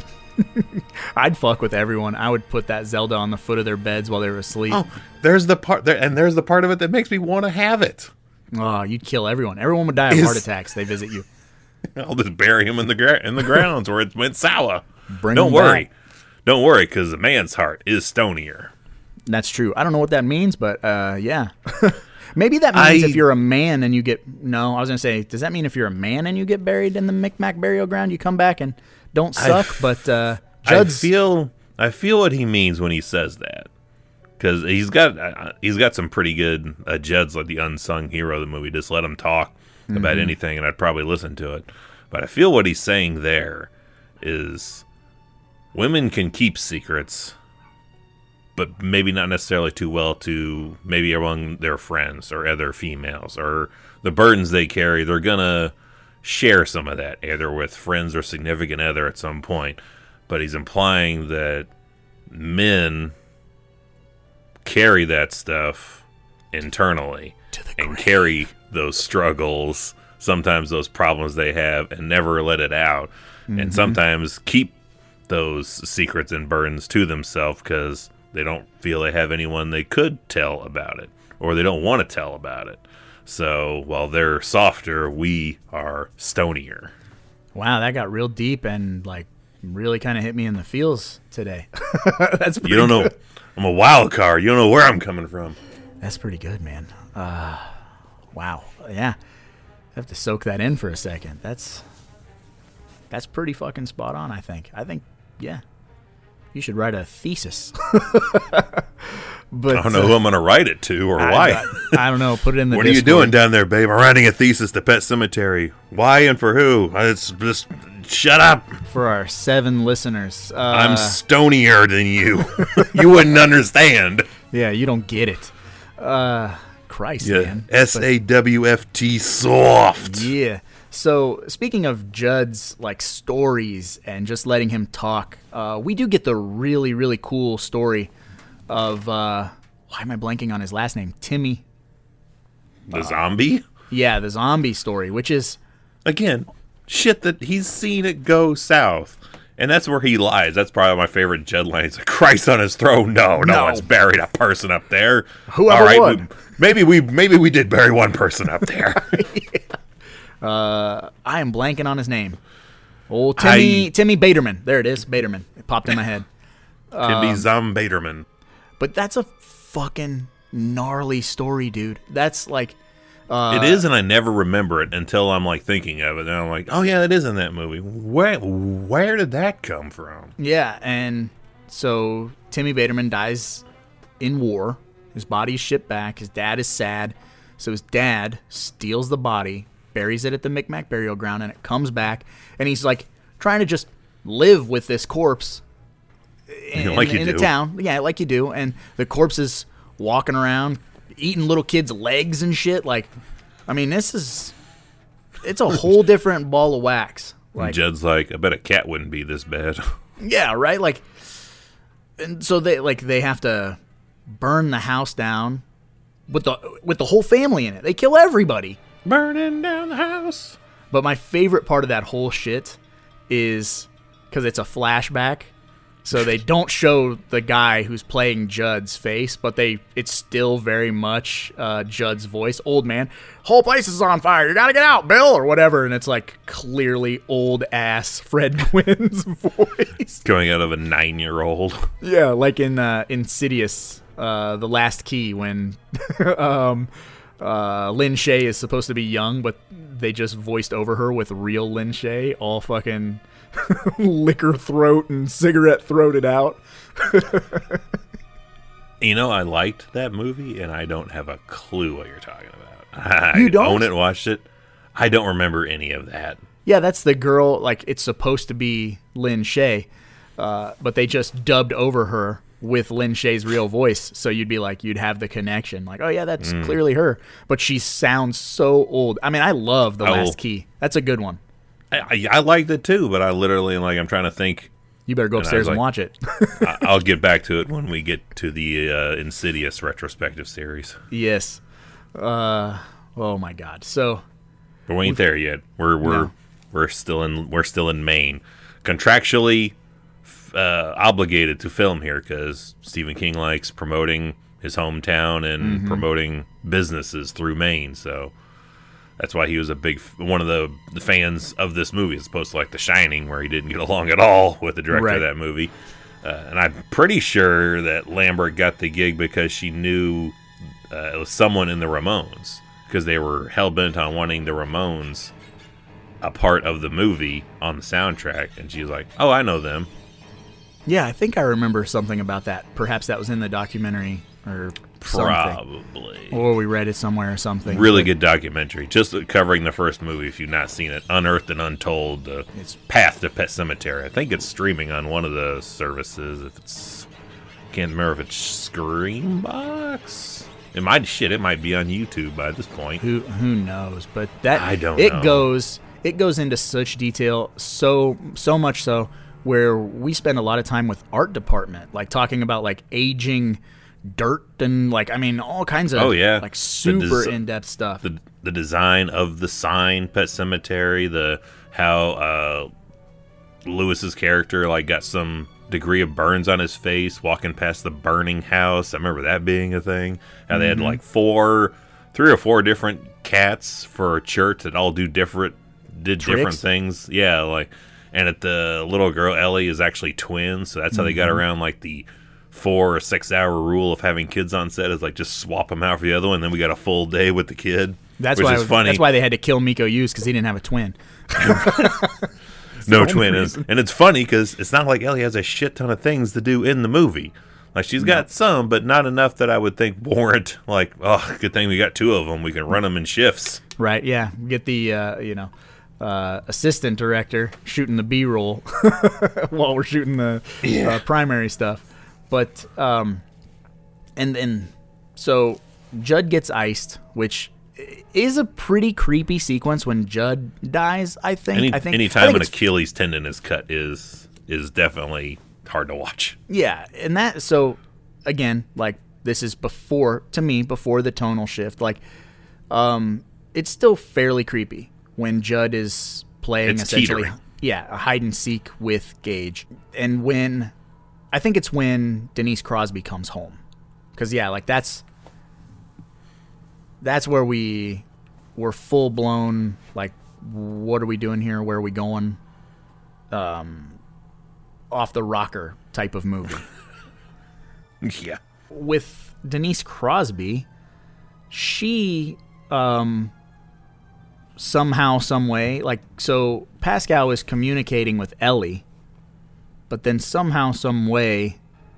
I'd fuck with everyone. I would put that Zelda on the foot of their beds while they were asleep. Oh, there's the part there, and there's the part of it that makes me want to have it. Oh, you'd kill everyone. Everyone would die of heart attacks. They visit you. I'll just bury him in the grounds where it went sour. Bring Don't them worry. back. Don't worry, because a man's heart is stonier. That's true. I don't know what that means, but yeah. Maybe that means if you're a man and you get... No, I was going to say, does that mean if you're a man and you get buried in the Micmac burial ground, you come back and don't suck? But Judd's... I feel what he means when he says that. Because he's got some pretty good... Judd's like the unsung hero of the movie. Just let him talk about anything, and I'd probably listen to it. But I feel what he's saying there is women can keep secrets, but maybe not necessarily too well to maybe among their friends or other females, or the burdens they carry. They're going to share some of that, either with friends or significant other at some point. But he's implying that men carry that stuff internally and carry those struggles, sometimes those problems they have, and never let it out. And sometimes keep those secrets and burdens to themselves because they don't feel they have anyone they could tell about it, or they don't want to tell about it. So while they're softer, we are stonier. Wow, that got real deep and like really kind of hit me in the feels today. That's pretty You don't know. good. I'm a wild card. You don't know where I'm coming from. That's pretty good, man. Wow. Yeah. I have to soak that in for a second. That's pretty fucking spot on, I think. Yeah. You should write a thesis. But I don't know who I'm going to write it to or why. I don't know. Put it in the What are you Discord. doing down there, babe? I'm writing a thesis to Pet Cemetery. Why and for who? It's just shut up. For our 7 listeners. I'm stonier than you. You wouldn't understand. Yeah, you don't get it. Christ, Yeah, man. SAWFT soft. Yeah. So speaking of Judd's like stories and just letting him talk, we do get the really, really cool story of why am I blanking on his last name? Timmy. The zombie? Yeah, the zombie story, which is Again, shit that he's seen it go south. And that's where he lies. That's probably my favorite Judd line. He's like, Christ on his throne. No one's buried a person up there. Whoever would. Maybe we did bury one person up there. I am blanking on his name. Old Timmy Baterman. There it is, Baterman. It popped in my head. Timmy Zombaterman. But that's a fucking gnarly story, dude. That's like... it is, and I never remember it until I'm like thinking of it. And I'm like, oh yeah, that is in that movie. Where did that come from? Yeah, and so Timmy Baterman dies in war. His body's shipped back. His dad is sad. So his dad steals the body, buries it at the Micmac burial ground, and it comes back. And he's like trying to just live with this corpse in the town. Yeah, like you do. And the corpse is walking around, eating little kids' legs and shit. Like, I mean, it's a whole different ball of wax. Like, Judd's like, I bet a cat wouldn't be this bad. Yeah, right? Like, and so they have to burn the house down with the whole family in it. They kill everybody. Burning down the house. But my favorite part of that whole shit is because it's a flashback. So they don't show the guy who's playing Judd's face, but it's still very much Judd's voice. Old man, whole place is on fire. You gotta get out, Bill, or whatever. And it's like clearly old ass Fred Gwynne's voice going out of a 9-year-old. Yeah, like in Insidious, The Last Key, when Lin Shaye is supposed to be young, but they just voiced over her with real Lin Shaye, all fucking liquor throat and cigarette throated out. You know, I liked that movie, and I don't have a clue what you're talking about. You don't? I own it, watched it. I don't remember any of that. Yeah, that's the girl, like, it's supposed to be Lin Shaye, but they just dubbed over her with Lin Shaye's real voice, so you'd have the connection. Like, oh yeah, that's clearly her. But she sounds so old. I mean, I love The Last Key. That's a good one. I liked it too, but I literally, like, I'm trying to think. You better go upstairs and watch it. I'll get back to it when we get to the Insidious retrospective series. Yes. Oh my God. So, but we ain't there yet. We're still in Maine, contractually obligated to film here because Stephen King likes promoting his hometown and promoting businesses through Maine. So that's why he was one of the fans of this movie, as opposed to like The Shining, where he didn't get along at all with the director of that movie. And I'm pretty sure that Lambert got the gig because she knew it was someone in the Ramones, because they were hell-bent on wanting the Ramones a part of the movie on the soundtrack. And she was like, oh, I know them. Yeah, I think I remember something about that. Perhaps that was in the documentary or something. Probably. Or we read it somewhere or something. Really good documentary. Just covering the first movie if you've not seen it. Unearthed and Untold, it's Path to Pet Cemetery. I think it's streaming on one of the services. Can't remember if it's Screambox. It might be on YouTube by this point. Who knows? But that I don't know. It goes into such detail, so much so, where we spend a lot of time with art department, like talking about like aging dirt and like, I mean, all kinds of like super in-depth stuff. The design of the sign, Pet Cemetery, how Lewis's character like got some degree of burns on his face walking past the burning house. I remember that being a thing. How they had like 3 or 4 different cats for a church that all did different things. Yeah, like, and the little girl Ellie is actually twins, so that's how they got around like the 4 or 6 hour rule of having kids on set, is like just swap them out for the other one, and then we got a full day with the kid. That's funny. That's why they had to kill Miko Hughes, because he didn't have a twin. No twin is, and it's funny because it's not like Ellie has a shit ton of things to do in the movie. Like, she's got some, but not enough that I would think warrant like, oh, good thing we got 2 of them. We can run them in shifts. Right? Yeah. Get the assistant director shooting the B-roll while we're shooting the primary stuff. But and then so Judd gets iced, which is a pretty creepy sequence when Judd dies. I think. Anytime an Achilles tendon is cut is definitely hard to watch. Yeah, and that so again, like this is before the tonal shift. Like, it's still fairly creepy when Judd is playing essentially, a hide and seek with Gage, and when I think it's when Denise Crosby comes home, because like that's where we're full blown, like, what are we doing here? Where are we going? Off the rocker type of movie. Yeah. With Denise Crosby, she somehow, some way, like, so Pascal is communicating with Ellie, but then somehow, some way,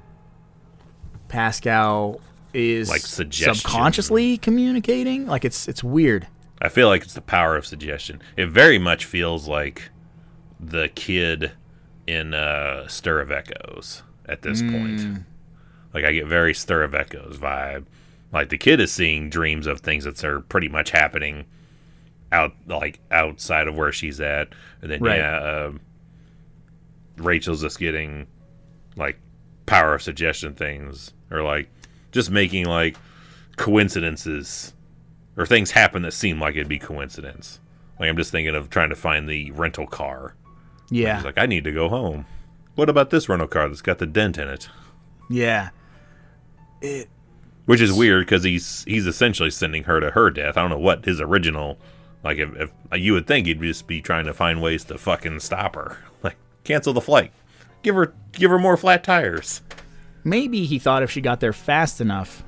Pascal is like subconsciously communicating. Like, it's weird. I feel like it's the power of suggestion. It very much feels like the kid in Stir of Echoes at this point. Like, I get very Stir of Echoes vibe. Like, the kid is seeing dreams of things that are pretty much happening outside of where she's at, and then Rachel's just getting like power of suggestion things, or like just making like coincidences or things happen that seem like it'd be coincidence. Like, I'm just thinking of trying to find the rental car. Yeah. He's like, I need to go home. What about this rental car that's got the dent in it? Yeah. Which is weird because he's essentially sending her to her death. I don't know what his original, like, if you would think he'd just be trying to find ways to fucking stop her. Like, cancel the flight. Give her more flat tires. Maybe he thought if she got there fast enough,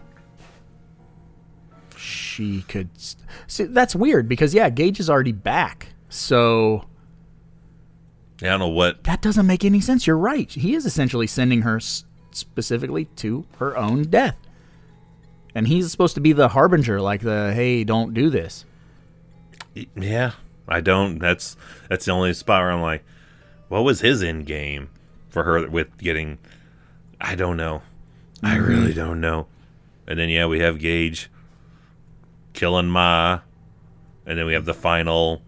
she could... See, that's weird because, Gage is already back. So... Yeah, I don't know what... That doesn't make any sense. You're right. He is essentially sending her specifically to her own death. And he's supposed to be the harbinger, like the, hey, don't do this. Yeah, I don't. That's the only spot where I'm like, what was his end game for her with getting... I don't know. I really don't know. And then, we have Gage killing Ma. And then we have the final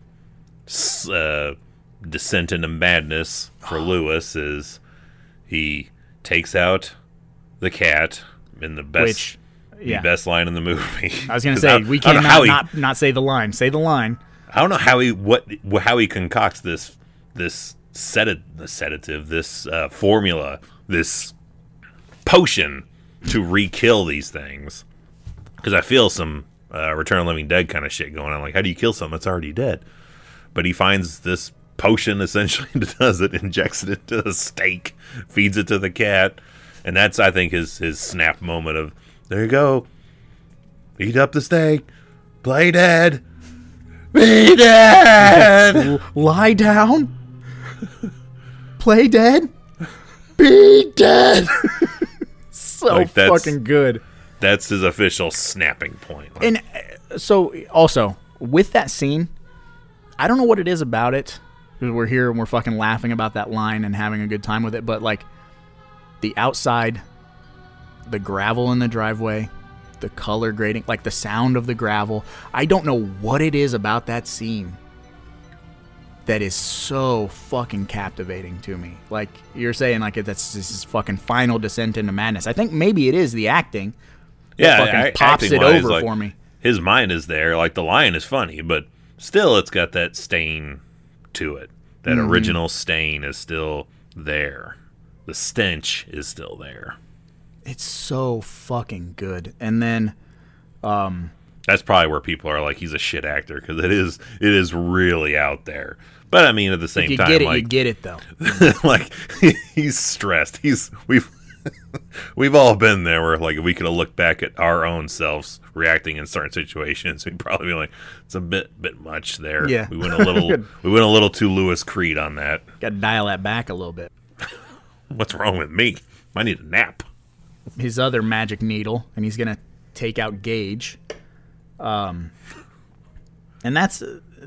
descent into madness for Lewis is he takes out the cat in the best... The best line in the movie. I was going to say, we cannot not say the line. Say the line. I don't know how he concocts this sedative, this formula, this potion to re-kill these things. Because I feel some Return of the Living Dead kind of shit going on. Like, how do you kill something that's already dead? But he finds this potion essentially that does it, injects it into the steak, feeds it to the cat, and that's, I think, his snap moment of, there you go. Eat up the steak. Play dead. Be dead. Lie down. Play dead. Be dead. So fucking good. That's his official snapping point. And so, also, with that scene, I don't know what it is about it. We're here and we're fucking laughing about that line and having a good time with it. But, like, the outside... the gravel in the driveway, the color grading, like the sound of the gravel. I don't know what it is about that scene that is so fucking captivating to me. Like you're saying, like this is fucking final descent into madness. I think maybe it is the acting. Yeah, fucking pops it over like, for me. His mind is there. Like the lion is funny, but still, it's got that stain to it. That original stain is still there. The stench is still there. It's so fucking good. And then that's probably where people are like, he's a shit actor, because it is really out there. But I mean, at the same time, get it, like, you get it though. Like he's stressed. We've all been there where, like, if we could have looked back at our own selves reacting in certain situations, we'd probably be like, it's a bit much there. Yeah. We went a little too Lewis Creed on that. Got to dial that back a little bit. What's wrong with me? I need a nap. His other magic needle, and he's gonna take out Gage. And that's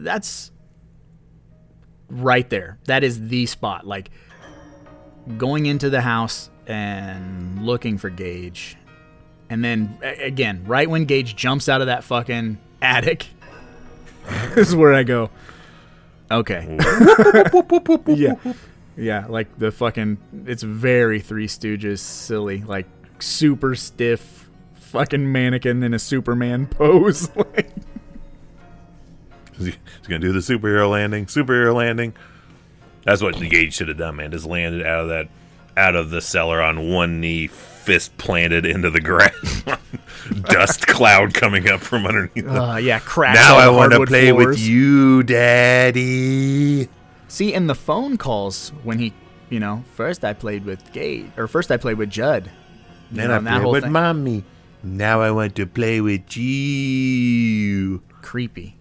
right there. That is the spot. Like going into the house and looking for Gage, And then, again, right when Gage jumps out of that fucking attic, this is where I go, okay. Yeah. Yeah, like the fucking, it's very Three Stooges silly, like super stiff fucking mannequin in a Superman pose. He's gonna do the superhero landing. That's what Gage should have done, man. Just landed out of the cellar on one knee, fist planted into the ground. Dust cloud coming up from underneath. Yeah, cracks. Now I want to play with you, Daddy. See, in the phone calls when he, first I played with Judd. Then I played with Mommy. Now I want to play with you. Creepy.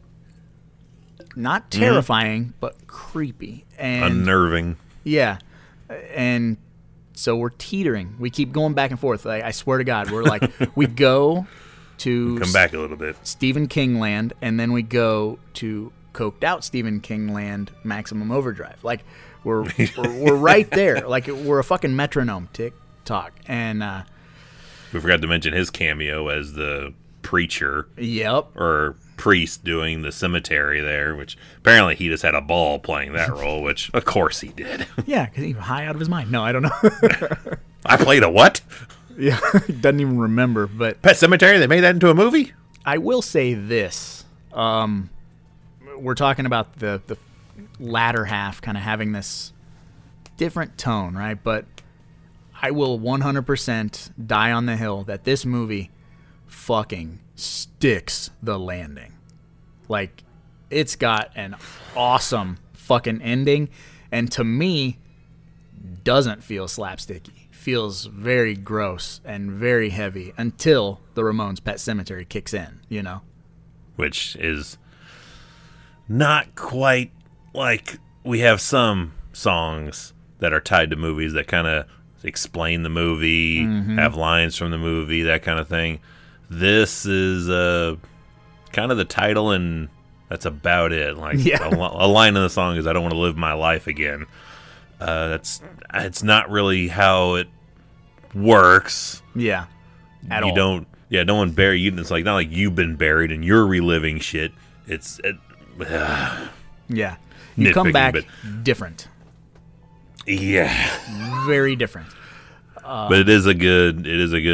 Not terrifying, but creepy. And unnerving. Yeah. And so we're teetering. We keep going back and forth. Like, I swear to God, we're like, we go to... Come back a little bit. Stephen King land, and then we go to coked out Stephen King land, Maximum Overdrive. Like, we're right there. Like, we're a fucking metronome. Tick, tock. And... we forgot to mention his cameo as the preacher. Yep. Or priest doing the cemetery there, which apparently he just had a ball playing that role, which of course he did. Yeah, because he was high out of his mind. No, I don't know. I played a what? Yeah, he doesn't even remember. But Pet Sematary, they made that into a movie? I will say this. We're talking about the latter half kind of having this different tone, right? But I will 100% die on the hill that this movie fucking sticks the landing. Like, it's got an awesome fucking ending, and to me, doesn't feel slapsticky. Feels very gross and very heavy until the Ramones' Pet Sematary kicks in, Which is not quite like we have some songs that are tied to movies that kind of explain the movie, have lines from the movie, that kind of thing. This is kind of the title, and that's about it. Like, a line in the song is, "I don't want to live my life again." It's not really how it works. Yeah, at you all. Don't. Yeah, no one bury you. It's like not like you've been buried and you're reliving shit. Yeah, you come back different. Yeah, very different. But it is a good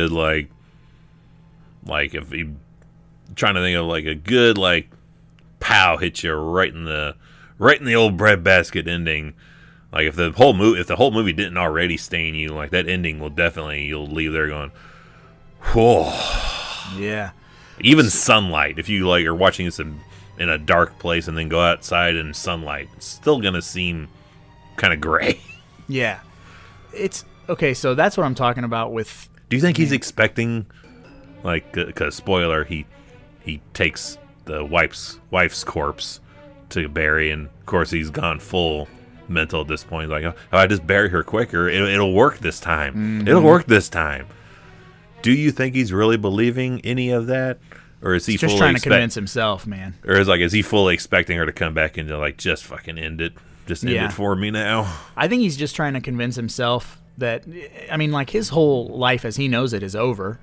like if you trying to think of like a good like pow hit you right in the old breadbasket ending. Like if the whole movie didn't already stain you, like that ending will definitely, you'll leave there going, whoa. Yeah. Even sunlight, if you like are watching this in a dark place and then go outside in sunlight, it's still gonna seem kind of gray. Yeah. It's okay. So that's what I'm talking about with. Do you think he's expecting, like, because spoiler, he takes the wife's corpse to bury, and of course he's gone full mental at this point. Like, oh, I just bury her quicker, it'll work this time. It'll work this time. Do you think he's really believing any of that, or is he just fully trying to convince himself, man? Or is he fully expecting her to come back and to like just fucking end it? Just end it for me now. I think he's just trying to convince himself that, I mean, like, his whole life as he knows it is over.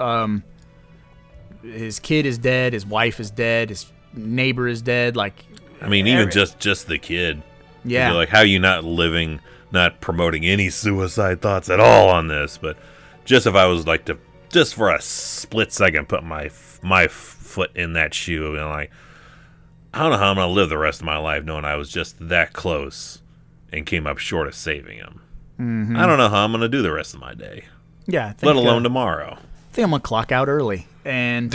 His kid is dead. His wife is dead. His neighbor is dead. Like, I mean, even just the kid. Yeah. Like, how are you not promoting any suicide thoughts at all on this? But just if I was like to, just for a split second, put my foot in that shoe, and like, I don't know how I'm going to live the rest of my life knowing I was just that close and came up short of saving him. Mm-hmm. I don't know how I'm going to do the rest of my day. Yeah. Let alone tomorrow. I think I'm going to clock out early. And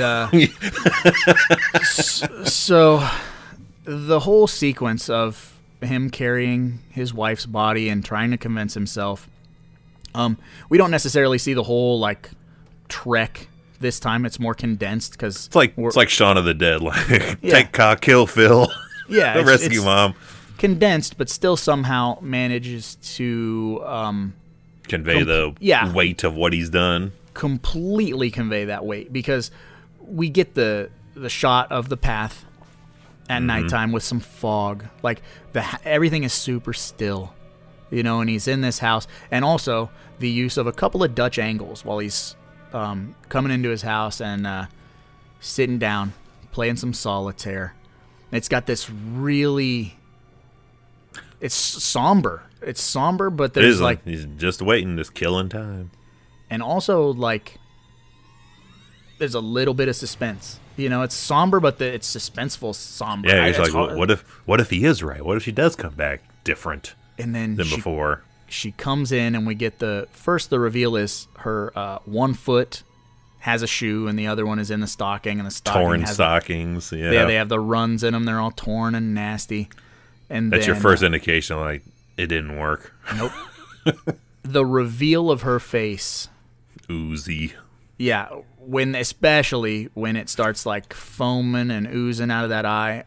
so the whole sequence of him carrying his wife's body and trying to convince himself, we don't necessarily see the whole, like, trek. This time it's more condensed because it's like Shaun of the Dead, like take cock, kill Phil, yeah, rescue mom. Condensed, but still somehow manages to convey the weight of what he's done. Completely convey that weight, because we get the shot of the path at nighttime with some fog, like everything is super still, and he's in this house, and also the use of a couple of Dutch angles while he's coming into his house and sitting down, playing some solitaire. It's got this really... It's somber. It's somber, but there's like... He's just waiting, just killing time. And also, like, there's a little bit of suspense. You know, it's somber, but it's suspenseful somber. Yeah, he's like, what if he is right? What if she does come back different than before? She comes in, and we get the reveal is her one foot has a shoe, and the other one is in the stocking, and the stocking torn has stockings. Yeah, they have the runs in them. They're all torn and nasty. And that's then, your first indication, like, it didn't work. Nope. The reveal of her face. Oozy. Yeah, especially when it starts, like, foaming and oozing out of that eye.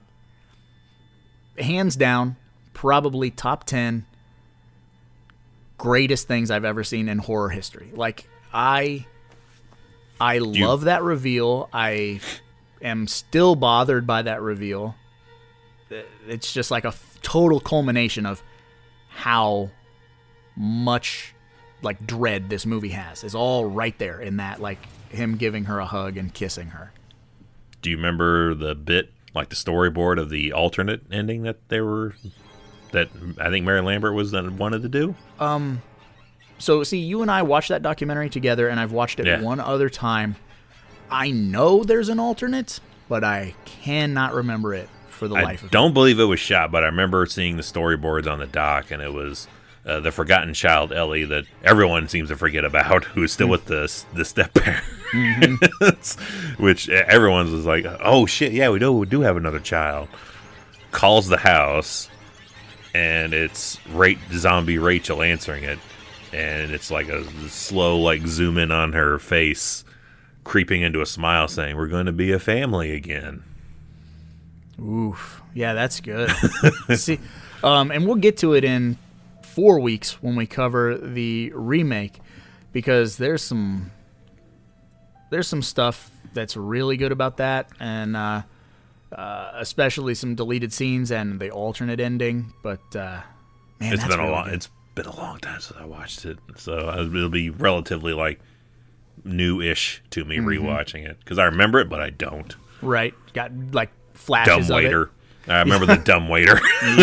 Hands down, probably top 10 greatest things I've ever seen in horror history. Like, I love that reveal. I am still bothered by that reveal. It's just like a total culmination of how much, like, dread this movie has. Is all right there in that, like, him giving her a hug and kissing her. Do you remember the bit, like the storyboard of the alternate ending that I think Mary Lambert wanted to do? So, see, you and I watched that documentary together, and I've watched it one other time. I know there's an alternate, but I cannot remember it for the life of me. I don't believe it was shot, but I remember seeing the storyboards on the dock, and it was the forgotten child, Ellie, that everyone seems to forget about, who's still with the step-parents, which everyone was like, oh, shit, yeah, we do have another child. Calls the house, and it's zombie Rachel answering it. And it's like a slow, like, zoom in on her face, creeping into a smile, saying, "We're going to be a family again." Oof. Yeah, that's good. See, and we'll get to it in 4 weeks when we cover the remake, because there's some stuff that's really good about that, and especially some deleted scenes and the alternate ending. But man, it's been a long time since I watched it, so it'll be relatively, like, new-ish to me rewatching it, because I remember it, but I don't. Right, got, like, flashes dumb waiter. of it. I remember the dumb waiter.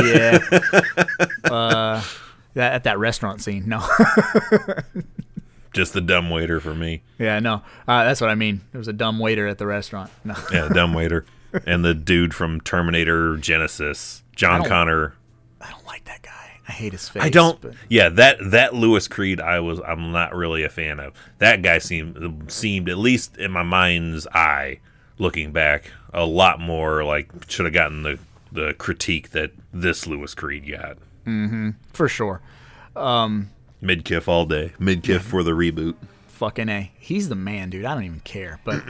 Yeah. At that restaurant scene, no. Just the dumb waiter for me. Yeah, no, that's what I mean. There was a dumb waiter at the restaurant. No. Yeah, dumb waiter, and the dude from Terminator Genesis, John Connor. I don't like that guy. I hate his face. I don't. But. Yeah, that Louis Creed, I'm not really a fan of. That guy seemed, at least in my mind's eye, looking back, a lot more like should have gotten the critique that this Louis Creed got. Mm-hmm. For sure. Mid-kiff all day. Mid-kiff for the reboot. Fucking A. He's the man, dude. I don't even care. But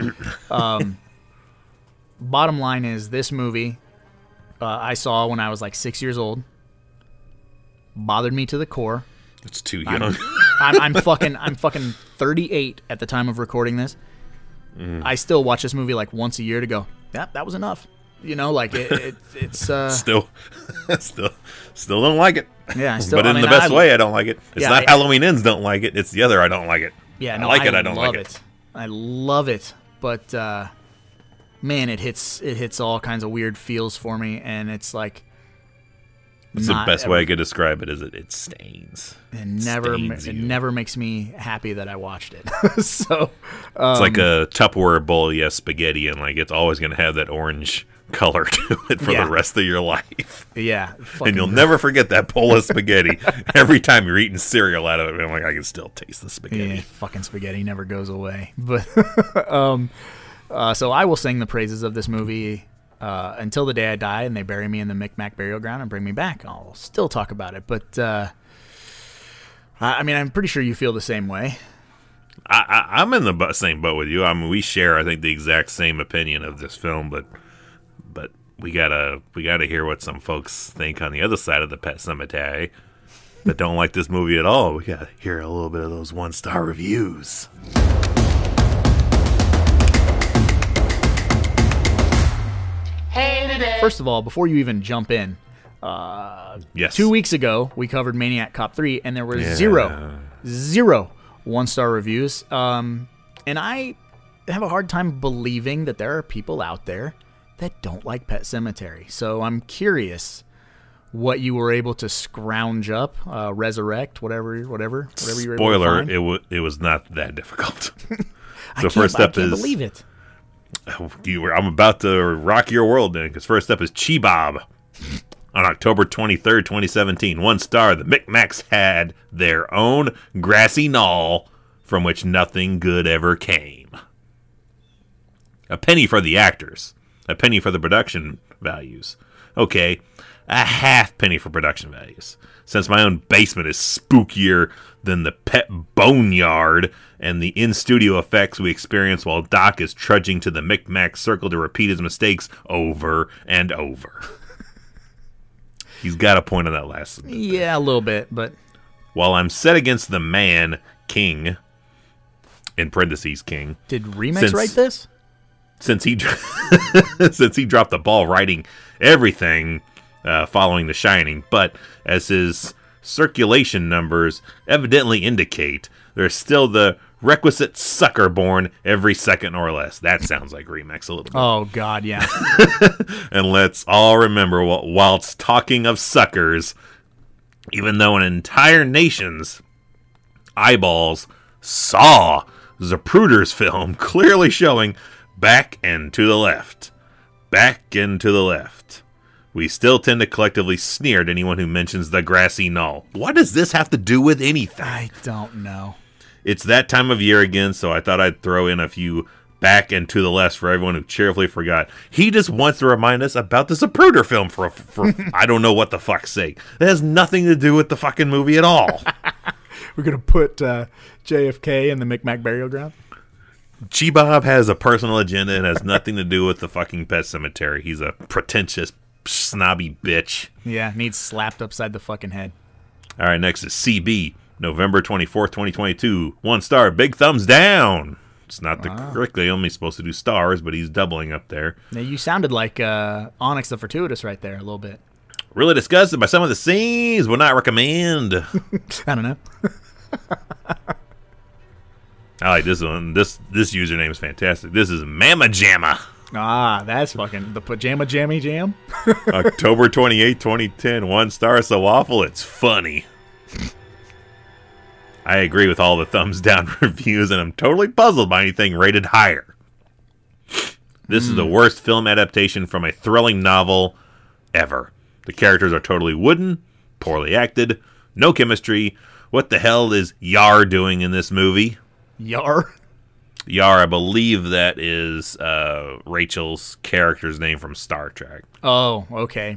bottom line is, this movie I saw when I was like 6 years old. Bothered me to the core. It's too young. I'm fucking 38 at the time of recording this. I still watch this movie like once a year to go, yeah, that was enough. You know, like it's still don't like it. Yeah, but in the best way, I don't like it. It's not Halloween Ends don't like it. It's the other I don't like it. Yeah, no, I like it. I don't like it. I love it, but man, it hits all kinds of weird feels for me, and it's like. That's the best way I could describe it. Is it stains? It never makes me happy that I watched it. So it's like a Tupperware bowl, spaghetti, and like it's always going to have that orange color to it for the rest of your life. Yeah, and you'll never forget that bowl of spaghetti. Every time you're eating cereal out of it, I'm like, I can still taste the spaghetti. Yeah, fucking spaghetti never goes away. But so I will sing the praises of this movie. Until the day I die and they bury me in the Micmac burial ground and bring me back, I'll still talk about it. But, I mean, I'm pretty sure you feel the same way. I'm in the same boat with you. I mean, we share, I think, the exact same opinion of this film, but we gotta hear what some folks think on the other side of the pet cemetery that don't like this movie at all. We gotta hear a little bit of those 1-star reviews. First of all, before you even jump in, yes. 2 weeks ago we covered Maniac Cop 3, and there were zero 1-star reviews. And I have a hard time believing that there are people out there that don't like Pet Sematary. So I'm curious what you were able to scrounge up, resurrect, whatever you were able to Spoiler, find. it was not that difficult. I So first step I can't is believe it. I'm about to rock your world then, because first up is Chibob. On October 23rd, 2017, 1 star, the Micmacs had their own grassy knoll from which nothing good ever came. A penny for the actors. A penny for the production values. Okay, a half penny for production values. Since my own basement is spookier than the pet boneyard and the in-studio effects we experience while Doc is trudging to the Micmac circle to repeat his mistakes over and over. He's got a point on that last. Yeah, a little bit, but... While I'm set against the man, King, in parentheses, King. Did Remix write this? Since he dropped the ball writing everything following The Shining, but as his circulation numbers evidently indicate, there's still the requisite sucker born every second or less. That sounds like Remix a little bit. Oh, God, yeah. And let's all remember, whilst talking of suckers, even though an entire nation's eyeballs saw Zapruder's film clearly showing back and to the left, back and to the left, we still tend to collectively sneer at anyone who mentions the grassy knoll. What does this have to do with anything? I don't know. It's that time of year again, so I thought I'd throw in a few back and to the left for everyone who cheerfully forgot. He just wants to remind us about the Zapruder film for I don't know what the fuck's sake. It has nothing to do with the fucking movie at all. We're going to put JFK in the Micmac burial ground? Chibob has a personal agenda and has nothing to do with the fucking Pet Sematary. He's a pretentious, snobby bitch. Yeah, needs slapped upside the fucking head. All right, next is CB, November 24th, 2022. 1 star, big thumbs down. It's not the correctly only supposed to do stars, but he's doubling up there. Now, you sounded like Onyx the Fortuitous right there a little bit. Really disgusted by some of the scenes. Would not recommend. I don't know. I like this one. This username is fantastic. This is Mama Jamma. Ah, that's fucking the Pajama Jammy Jam. October 28, 2010. 1 star, so awful it's funny. I agree with all the thumbs down reviews, and I'm totally puzzled by anything rated higher. This is the worst film adaptation from a thrilling novel ever. The characters are totally wooden, poorly acted, no chemistry. What the hell is Yar doing in this movie? Yar? Yar, I believe that is Rachel's character's name from Star Trek. Oh, okay.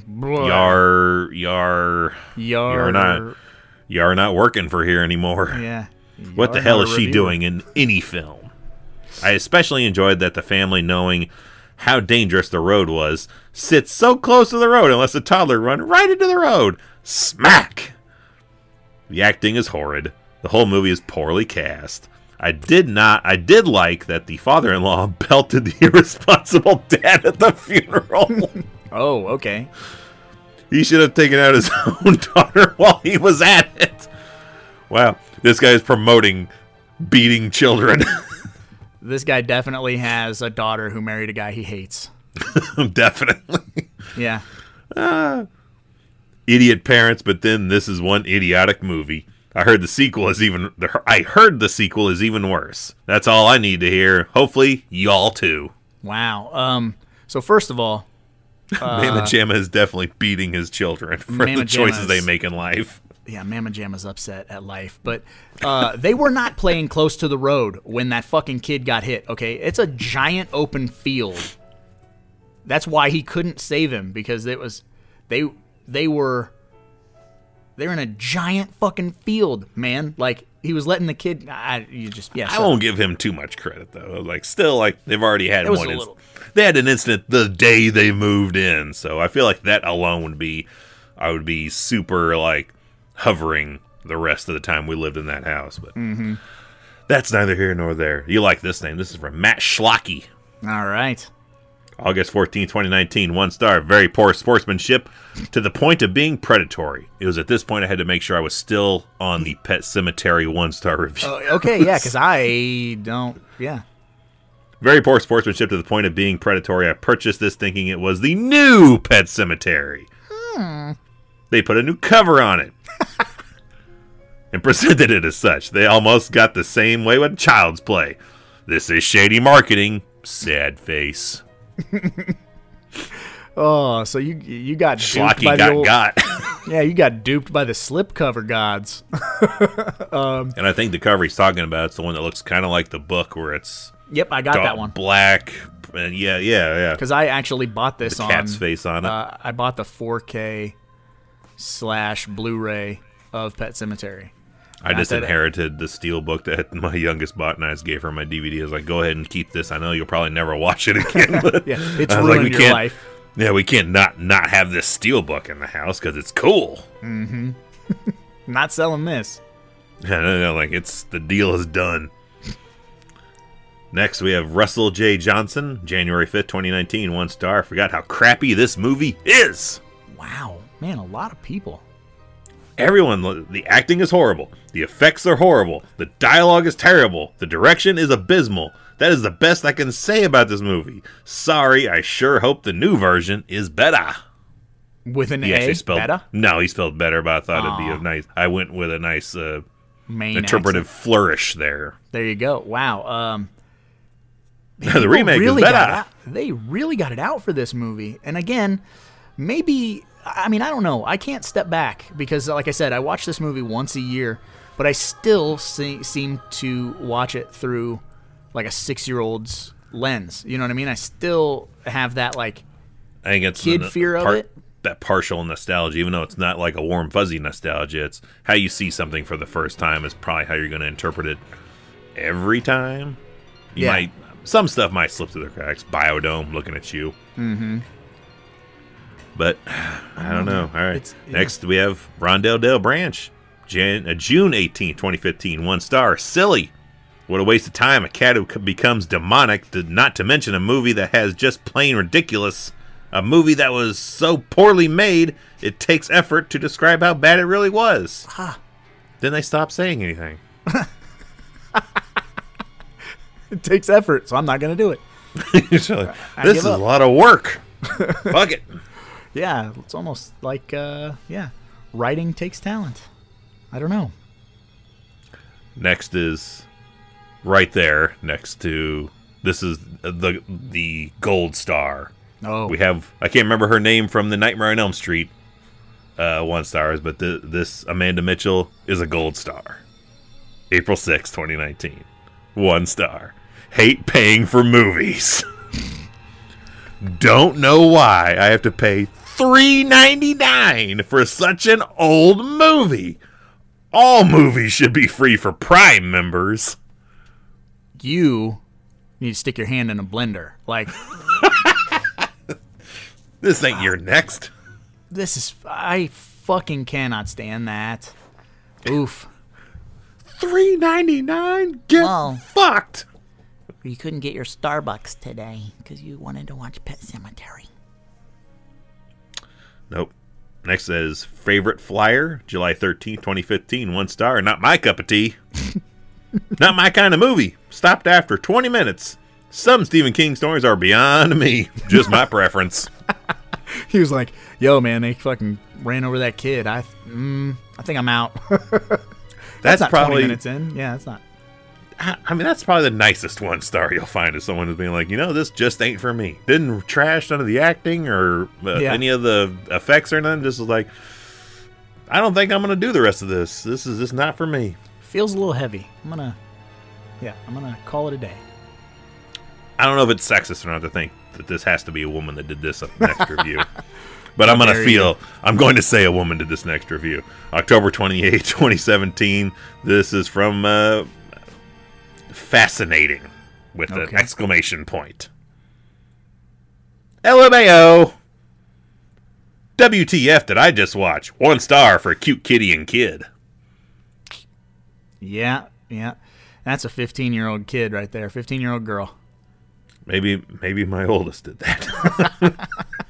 Yar not working for here anymore. Yeah. What the hell is she doing in any film? I especially enjoyed that the family, knowing how dangerous the road was, sits so close to the road and lets the toddler run right into the road. Smack! The acting is horrid. The whole movie is poorly cast. I did like that the father-in-law belted the irresponsible dad at the funeral. Oh, okay. He should have taken out his own daughter while he was at it. Wow, this guy is promoting beating children. This guy definitely has a daughter who married a guy he hates. Definitely. Yeah. Idiot parents, but then this is one idiotic movie. I heard the sequel is even worse. That's all I need to hear. Hopefully, y'all too. Wow. So first of all, Mama Jamma is definitely beating his children for the choices they make in life. Yeah, Mama Jamma's upset at life. But they were not playing close to the road when that fucking kid got hit, okay? It's a giant open field. That's why he couldn't save him, because it was they're in a giant fucking field, man. Like, he was letting the kid. I won't give him too much credit though. Like, still, like, they've already had one. They had an incident the day they moved in, so I feel like that alone would be, I would be super like hovering the rest of the time we lived in that house. But that's neither here nor there. You like this name? This is from Matt Schlocky. All right. August 14, 2019, 1 star. Very poor sportsmanship to the point of being predatory. It was at this point I had to make sure I was still on the Pet Cemetery 1-star review. Okay, yeah, because I don't, yeah. Very poor sportsmanship to the point of being predatory. I purchased this thinking it was the new Pet Cemetery. They put a new cover on it. And presented it as such. They almost got the same way with Child's Play. This is shady marketing. Sad face. Oh, so you got duped Schlocky by the old, got. Yeah, you got duped by the slipcover gods. And I think the cover he's talking about is the one that looks kind of like the book where it's Yep, I got that one. Black. And yeah. Because I actually bought this The on cat's face on it. I bought the 4K / Blu-ray of Pet Cemetery. I just inherited the steel book that my youngest bought, and I just gave her my DVD. I was like, "Go ahead and keep this. I know you'll probably never watch it again." But Yeah, it's ruined your life. Yeah, we can't not have this steel book in the house because it's cool. Not selling this. No, like the deal is done. Next, we have Russell J. Johnson, January 5th, 2019, 1 star. Forgot how crappy this movie is. Wow, man, a lot of people. Everyone, the acting is horrible. The effects are horrible. The dialogue is terrible. The direction is abysmal. That is the best I can say about this movie. Sorry, I sure hope the new version is better. With an He A, actually spelled better? No, he spelled better, but I thought it'd be a nice. I went with a nice Main interpretive accent. flourish there. There you go. Wow. The remake really is better. They really got it out for this movie. And again, maybe, I mean, I don't know. I can't step back because, like I said, I watch this movie once a year, but I still seem to watch it through like a 6-year-old's lens. You know what I mean? I still have that like I think it's kid fear of it. That partial nostalgia, even though it's not like a warm fuzzy nostalgia. It's how you see something for the first time is probably how you're going to interpret it every time. You might. Some stuff might slip through the cracks. Biodome, looking at you. Mm-hmm. But, I don't know. All right. Next, we have Rondell Dale Branch. June 18, 2015. 1 star. Silly. What a waste of time. A cat who becomes demonic. Not to mention a movie that has just plain ridiculous. A movie that was so poorly made, it takes effort to describe how bad it really was. Then they stop saying anything. It takes effort, so I'm not going to do it. This is a lot of work. Fuck it. Yeah, it's almost like, writing takes talent. I don't know. Next is right there next to, this is the gold star. Oh. We have, I can't remember her name from the Nightmare on Elm Street 1 stars, but this Amanda Mitchell is a gold star. April 6, 2019. 1 star. Hate paying for movies. Don't know why I have to pay $3.99 for such an old movie. All movies should be free for Prime members. You need to stick your hand in a blender. Like, this ain't your next. I fucking cannot stand that. Oof. $3.99? Get fucked. You couldn't get your Starbucks today because you wanted to watch Pet Sematary. Nope. Next is Favorite Flyer, July 13th, 2015. 1 star. Not my cup of tea. Not my kind of movie. Stopped after 20 minutes. Some Stephen King stories are beyond me. Just my preference. He was like, yo, man, they fucking ran over that kid. I think I'm out. That's not probably 20 minutes in. Yeah, that's not. I mean, that's probably the nicest 1 star you'll find is someone who's being like, this just ain't for me. Didn't trash none of the acting or any of the effects or nothing. Just was like, I don't think I'm going to do the rest of this. This is just not for me. Feels a little heavy. I'm gonna call it a day. I don't know if it's sexist or not to think that this has to be a woman that did this next review. But I'm going to say a woman did this next review. October 28, 2017. This is from Fascinating with an exclamation point. LMAO. WTF did I just watch? 1 star for Cute Kitty and Kid. Yeah. That's a 15-year-old kid right there. 15-year-old girl. Maybe my oldest did that.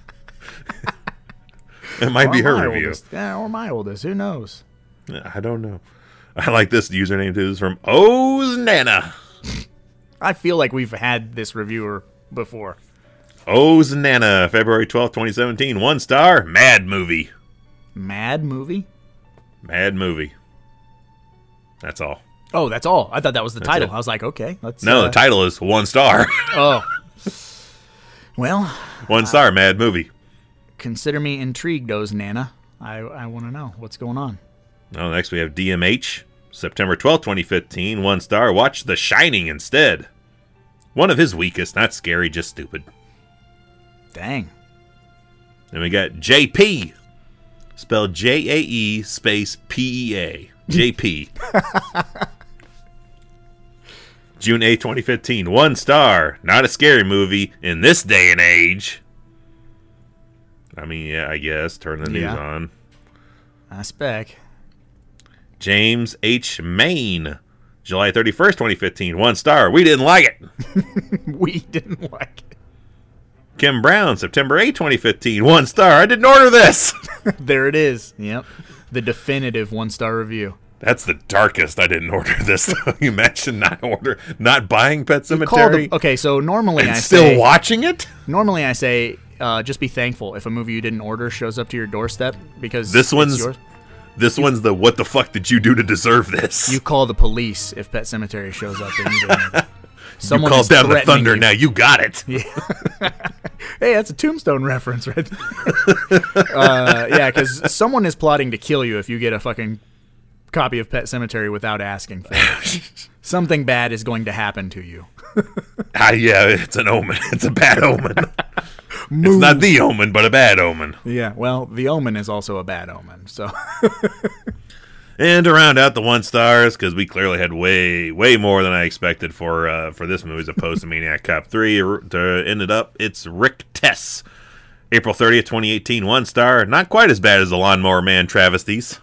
It might be her review. Oldest. Yeah, or my oldest. Who knows? I don't know. I like this username too. This is from O's Nana. I feel like we've had this reviewer before. O's Nana, February 12th, 2017. 1 star, Mad Movie. Mad Movie? Mad Movie. That's all. Oh, that's all. I thought that was the title. it. I was like, okay. Let's. No, the title is 1 star. Oh. Well. 1 star, Mad Movie. Consider me intrigued, O's Nana. I want to know what's going on. Oh, next we have DMH, September 12th, 2015. 1 star, watch The Shining instead. One of his weakest, not scary, just stupid. Dang. Then we got JP, spelled Jae space PEA. JP. June 8, 2015. 1 star. Not a scary movie in this day and age. I mean, yeah, I guess. Turn the news on. I spec. James H. Main. July 31st, 2015. 1 star. We didn't like it. We didn't like it. Kim Brown. September 8, 2015. 1 star. I didn't order this. There it is. Yep. The definitive 1-star review. That's the darkest. I didn't order this. Though. You mentioned not buying Pet Sematary. Okay, so normally and still watching it. Normally I say just be thankful if a movie you didn't order shows up to your doorstep because this one's yours. This one's the what the fuck did you do to deserve this? You call the police if Pet Sematary shows up and you didn't. You called down the thunder. Now you got it. Yeah. Hey, that's a Tombstone reference, right? Yeah, because someone is plotting to kill you if you get a fucking copy of Pet Sematary without asking for it. Something bad is going to happen to you. Yeah, it's an omen. It's a bad omen. It's not the omen, but a bad omen. Yeah, well, the omen is also a bad omen. So, and to round out the 1 stars, because we clearly had way more than I expected for this movie as opposed to Maniac Cop 3. To end it up, it's Rick Tess. April 30th, 2018. 1 star. Not quite as bad as the Lawnmower Man travesties.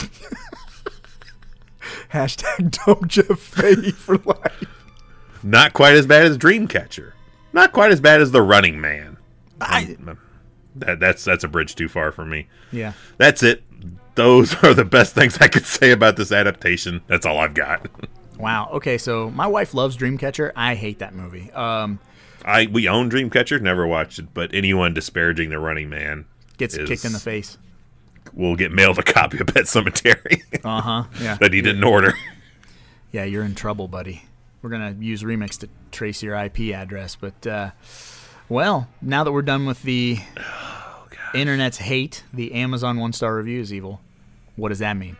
Hashtag Don't Jeff Fahey for life. Not quite as bad as Dreamcatcher. Not quite as bad as The Running Man. That's a bridge too far for me. Yeah. That's it. Those are the best things I could say about this adaptation. That's all I've got. Wow. Okay, so my wife loves Dreamcatcher. I hate that movie. We own Dreamcatcher, never watched it, but anyone disparaging The Running Man gets kicked in the face. Will get mailed a copy of Pet Sematary. Yeah. That he didn't order. Yeah, you're in trouble, buddy. We're going to use Remix to trace your IP address. But, well, now that we're done with the internet's hate, the Amazon 1-star reviews, Evil, what does that mean?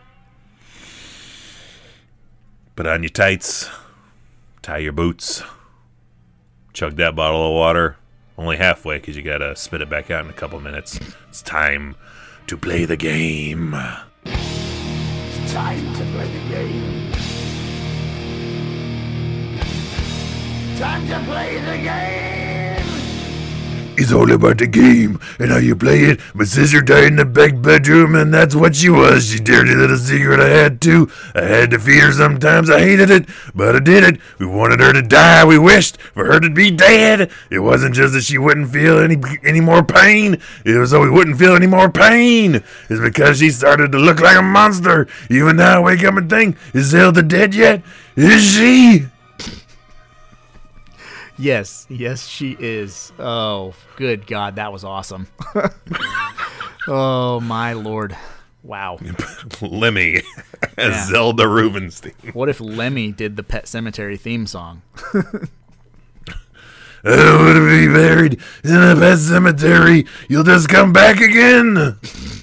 Put on your tights. Tie your boots. Chug that bottle of water. Only halfway because you got to spit it back out in a couple minutes. It's time to play the game. It's time to play the game. Time to play the game. It's all about the game and how you play it. My sister died in the back bedroom, and that's what she was. She dirty little secret. I had to feed her sometimes. I hated it, but I did it. We wanted her to die. We wished for her to be dead. It wasn't just that she wouldn't feel any more pain. It was so we wouldn't feel any more pain. It's because she started to look like a monster. Even now, I wake up and think, is Zelda dead yet? Is she? Yes, she is. Oh, good God, that was awesome. Oh, my Lord. Wow. Lemmy as Zelda Rubinstein. What if Lemmy did the Pet Sematary theme song? I want to be buried in a pet cemetery. You'll just come back again.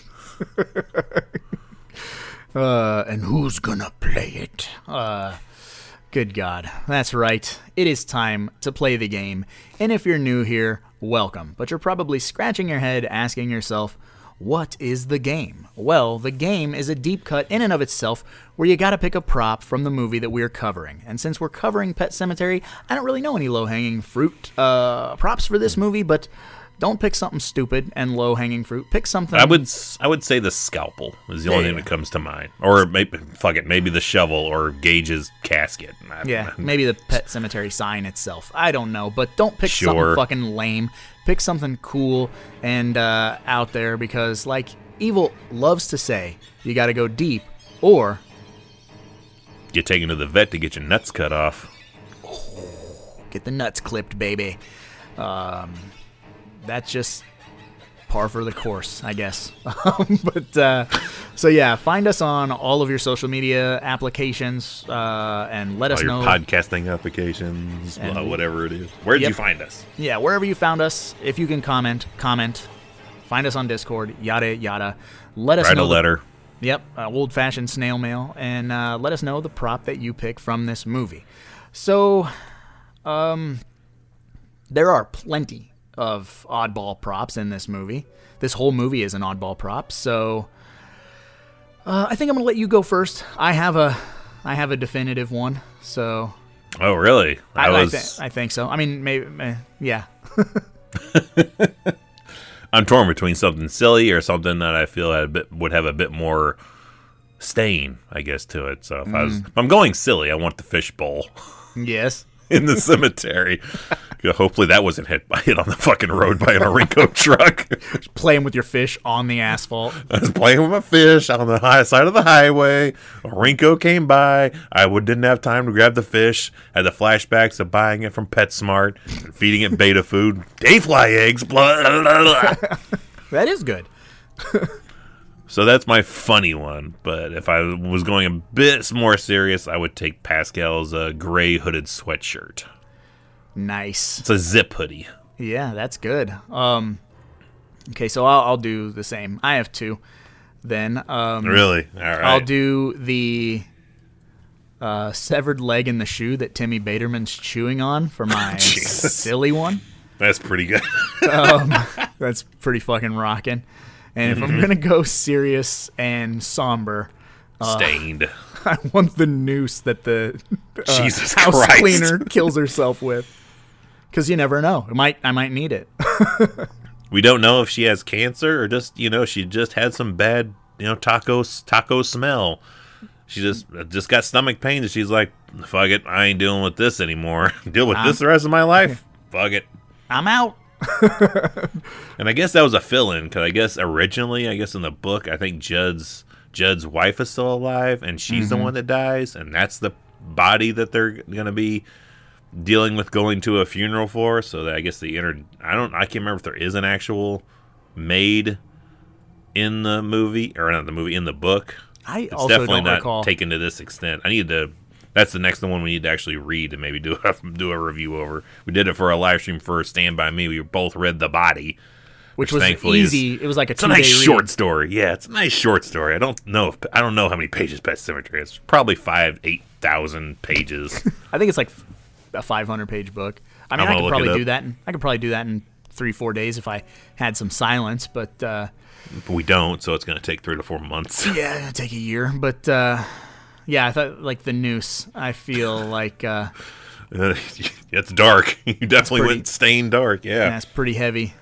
And who's gonna play it? Good God. That's right. It is time to play the game. And if you're new here, welcome. But you're probably scratching your head asking yourself, what is the game? Well, the game is a deep cut in and of itself where you gotta pick a prop from the movie that we're covering. And since we're covering Pet Sematary, I don't really know any low-hanging fruit props for this movie, but Don't pick something stupid and low-hanging fruit. Pick something... I would say the scalpel is the only thing that comes to mind. Or maybe the shovel or Gage's casket. Maybe the Pet Cemetery sign itself. I don't know, but don't pick something fucking lame. Pick something cool and out there, because like Evil loves to say, you got to go deep or get taken to the vet to get your nuts cut off. Get the nuts clipped, baby. That's just par for the course, I guess. So yeah, find us on all of your social media applications and let us know. All your podcasting applications, whatever it is. Where did you find us? Yeah, wherever you found us. If you can comment. Find us on Discord, yada, yada. Let us know. Write a letter. Old-fashioned snail mail. And let us know the prop that you pick from this movie. So, there are plenty of oddball props in this movie. This whole movie is an oddball prop. So, I think I'm gonna let you go first. I have a definitive one. So. Oh, really? I think so. I mean, maybe, yeah. I'm torn between something silly or something that I feel would have a bit more stain, I guess, to it. So if I'm going silly, I want the fishbowl. Yes. In the cemetery. Hopefully that wasn't hit on the fucking road by an Orinco truck. Just playing with your fish on the asphalt. I was playing with my fish on the high side of the highway. Orinco came by. I didn't have time to grab the fish. Had the flashbacks of buying it from PetSmart and feeding it beta food. Dayfly eggs. Blah, blah, blah. That is good. So that's my funny one. But if I was going a bit more serious, I would take Pascal's gray hooded sweatshirt. Nice. It's a zip hoodie. Yeah, that's good. Okay, so I'll do the same. I have two. Then. Really? All right. I'll do the severed leg in the shoe that Timmy Baterman's chewing on for my silly one. That's pretty good. That's pretty fucking rocking. And if I'm gonna go serious and somber, stained, I want the noose that the Jesus house Christ. cleaner kills herself with. Because you never know. I might need it. We don't know if she has cancer or just, she just had some bad, taco smell. She just got stomach pain and she's like, fuck it, I ain't dealing with this anymore. Deal with this the rest of my life? Fuck it. I'm out. And I guess that was a fill-in, because I guess originally, in the book, I think Judd's wife is still alive, and she's the one that dies, and that's the body that they're going to be dealing with going to a funeral for. So that I guess I can't remember if there is an actual maid in the movie, or not the movie, in the book. It's also definitely don't recall. Not taken to this extent. That's the next one we need to actually read and maybe do a review over. We did it for a live stream for Stand By Me. We both read The Body. Which was easy. It was like a 2-day It's a nice short story. Yeah, it's a nice short story. I don't know how many pages Pet Sematary is. Probably 8,000 pages. I think it's like a 500-page book. I mean, I could probably do that in 3-4 days if I had some silence, but we don't, so it's going to take 3 to 4 months. Yeah, it'll take a year, but yeah, I thought like the noose. I feel like it's dark. You definitely went stained dark. Yeah, it's pretty heavy.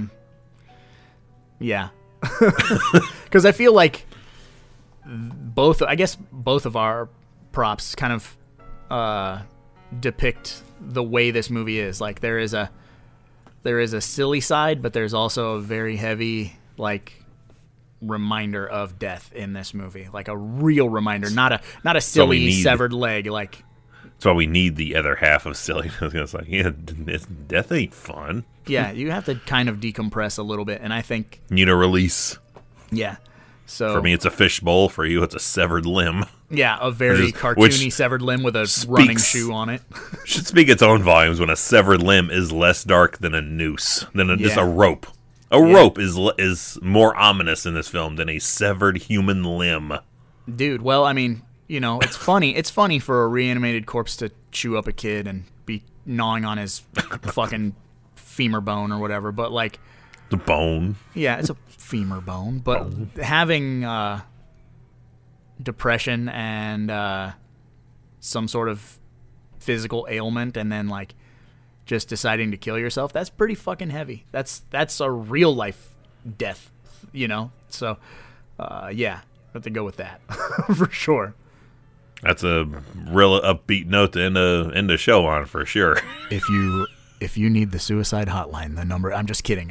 Yeah, because I feel like both of our props kind of depict the way this movie is. Like there is a silly side, but there's also a very heavy reminder of death in this movie, like a real reminder, not a silly severed leg. Like that's why we need the other half of silliness. It's like, death ain't fun. Yeah, you have to kind of decompress a little bit, and I think need a release. Yeah. So for me, it's a fishbowl. For you, it's a severed limb. Yeah, a very cartoony severed limb with a running shoe on it. Should speak its own volumes when a severed limb is less dark than a noose, than just a rope. A rope is more ominous in this film than a severed human limb. Dude, well, I mean, it's funny. It's funny for a reanimated corpse to chew up a kid and be gnawing on his fucking femur bone or whatever, but like the bone. Yeah, it's a femur bone, but having depression and some sort of physical ailment, and then like just deciding to kill yourself, that's pretty fucking heavy. That's a real life death, you know? So, yeah, have to go with that for sure. That's a real upbeat note to end the show on for sure. If you need the suicide hotline, the number, I'm just kidding.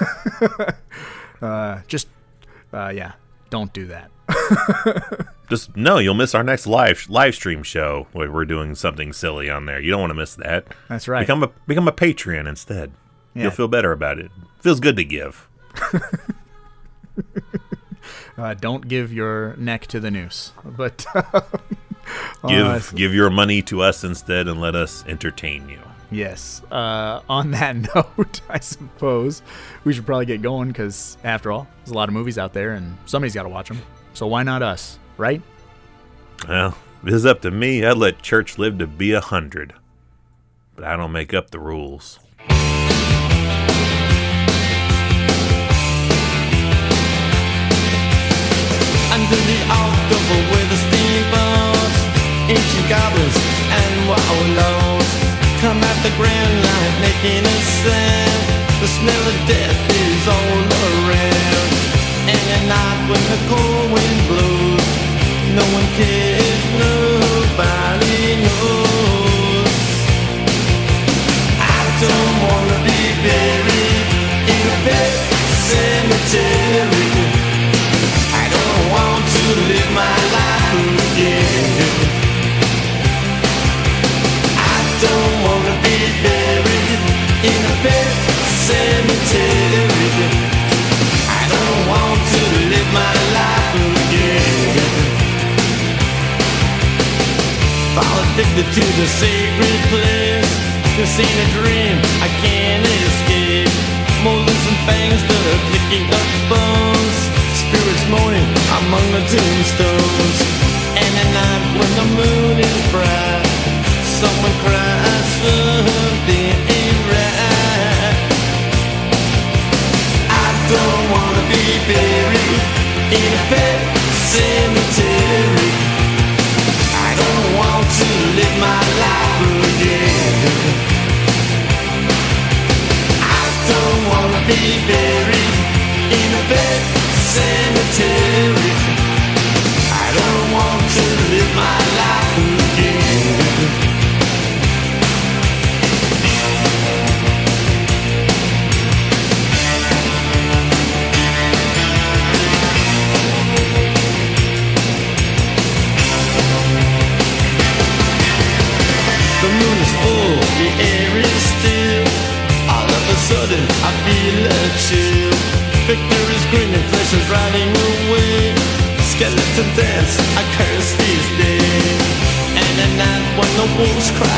Yeah, don't do that. Just no, you'll miss our next live stream show where we're doing something silly on there. You don't want to miss that. That's right. Become a Patreon instead. Yeah. You'll feel better about it. Feels good to give. Don't give your neck to the noose, but give your money to us instead and let us entertain you. Yes. On that note, I suppose we should probably get going because, after all, there's a lot of movies out there and somebody's got to watch them. So why not us, right? Well, if it's up to me, I'd let church live to be 100. But I don't make up the rules. Under the October with the steamboats, ancient goblins and wallows come at the grand line making a sound. The smell of death is all around. And at night when the cold wind blows, no one cares, nobody knows. I don't wanna be buried in a pet cemetery. I don't want to live my life again. I don't wanna be buried in a pet cemetery. I don't want to live my life again. Fall addicted to the sacred place. This ain't a dream, I can't escape. Molars and fangs that are picking up bones. Spirits moaning among the tombstones. And at night when the moon is bright, someone cries something ain't right. I don't wanna be buried in a pet cemetery. I don't want to live my life again. I don't wanna be buried in a pet cemetery. I don't want to live my life again. The moon is full, the air is still. All of a sudden I feel a chill. Victor is grinning, flesh is riding away. Skeleton dance, I curse these days. And at night when the wolves cry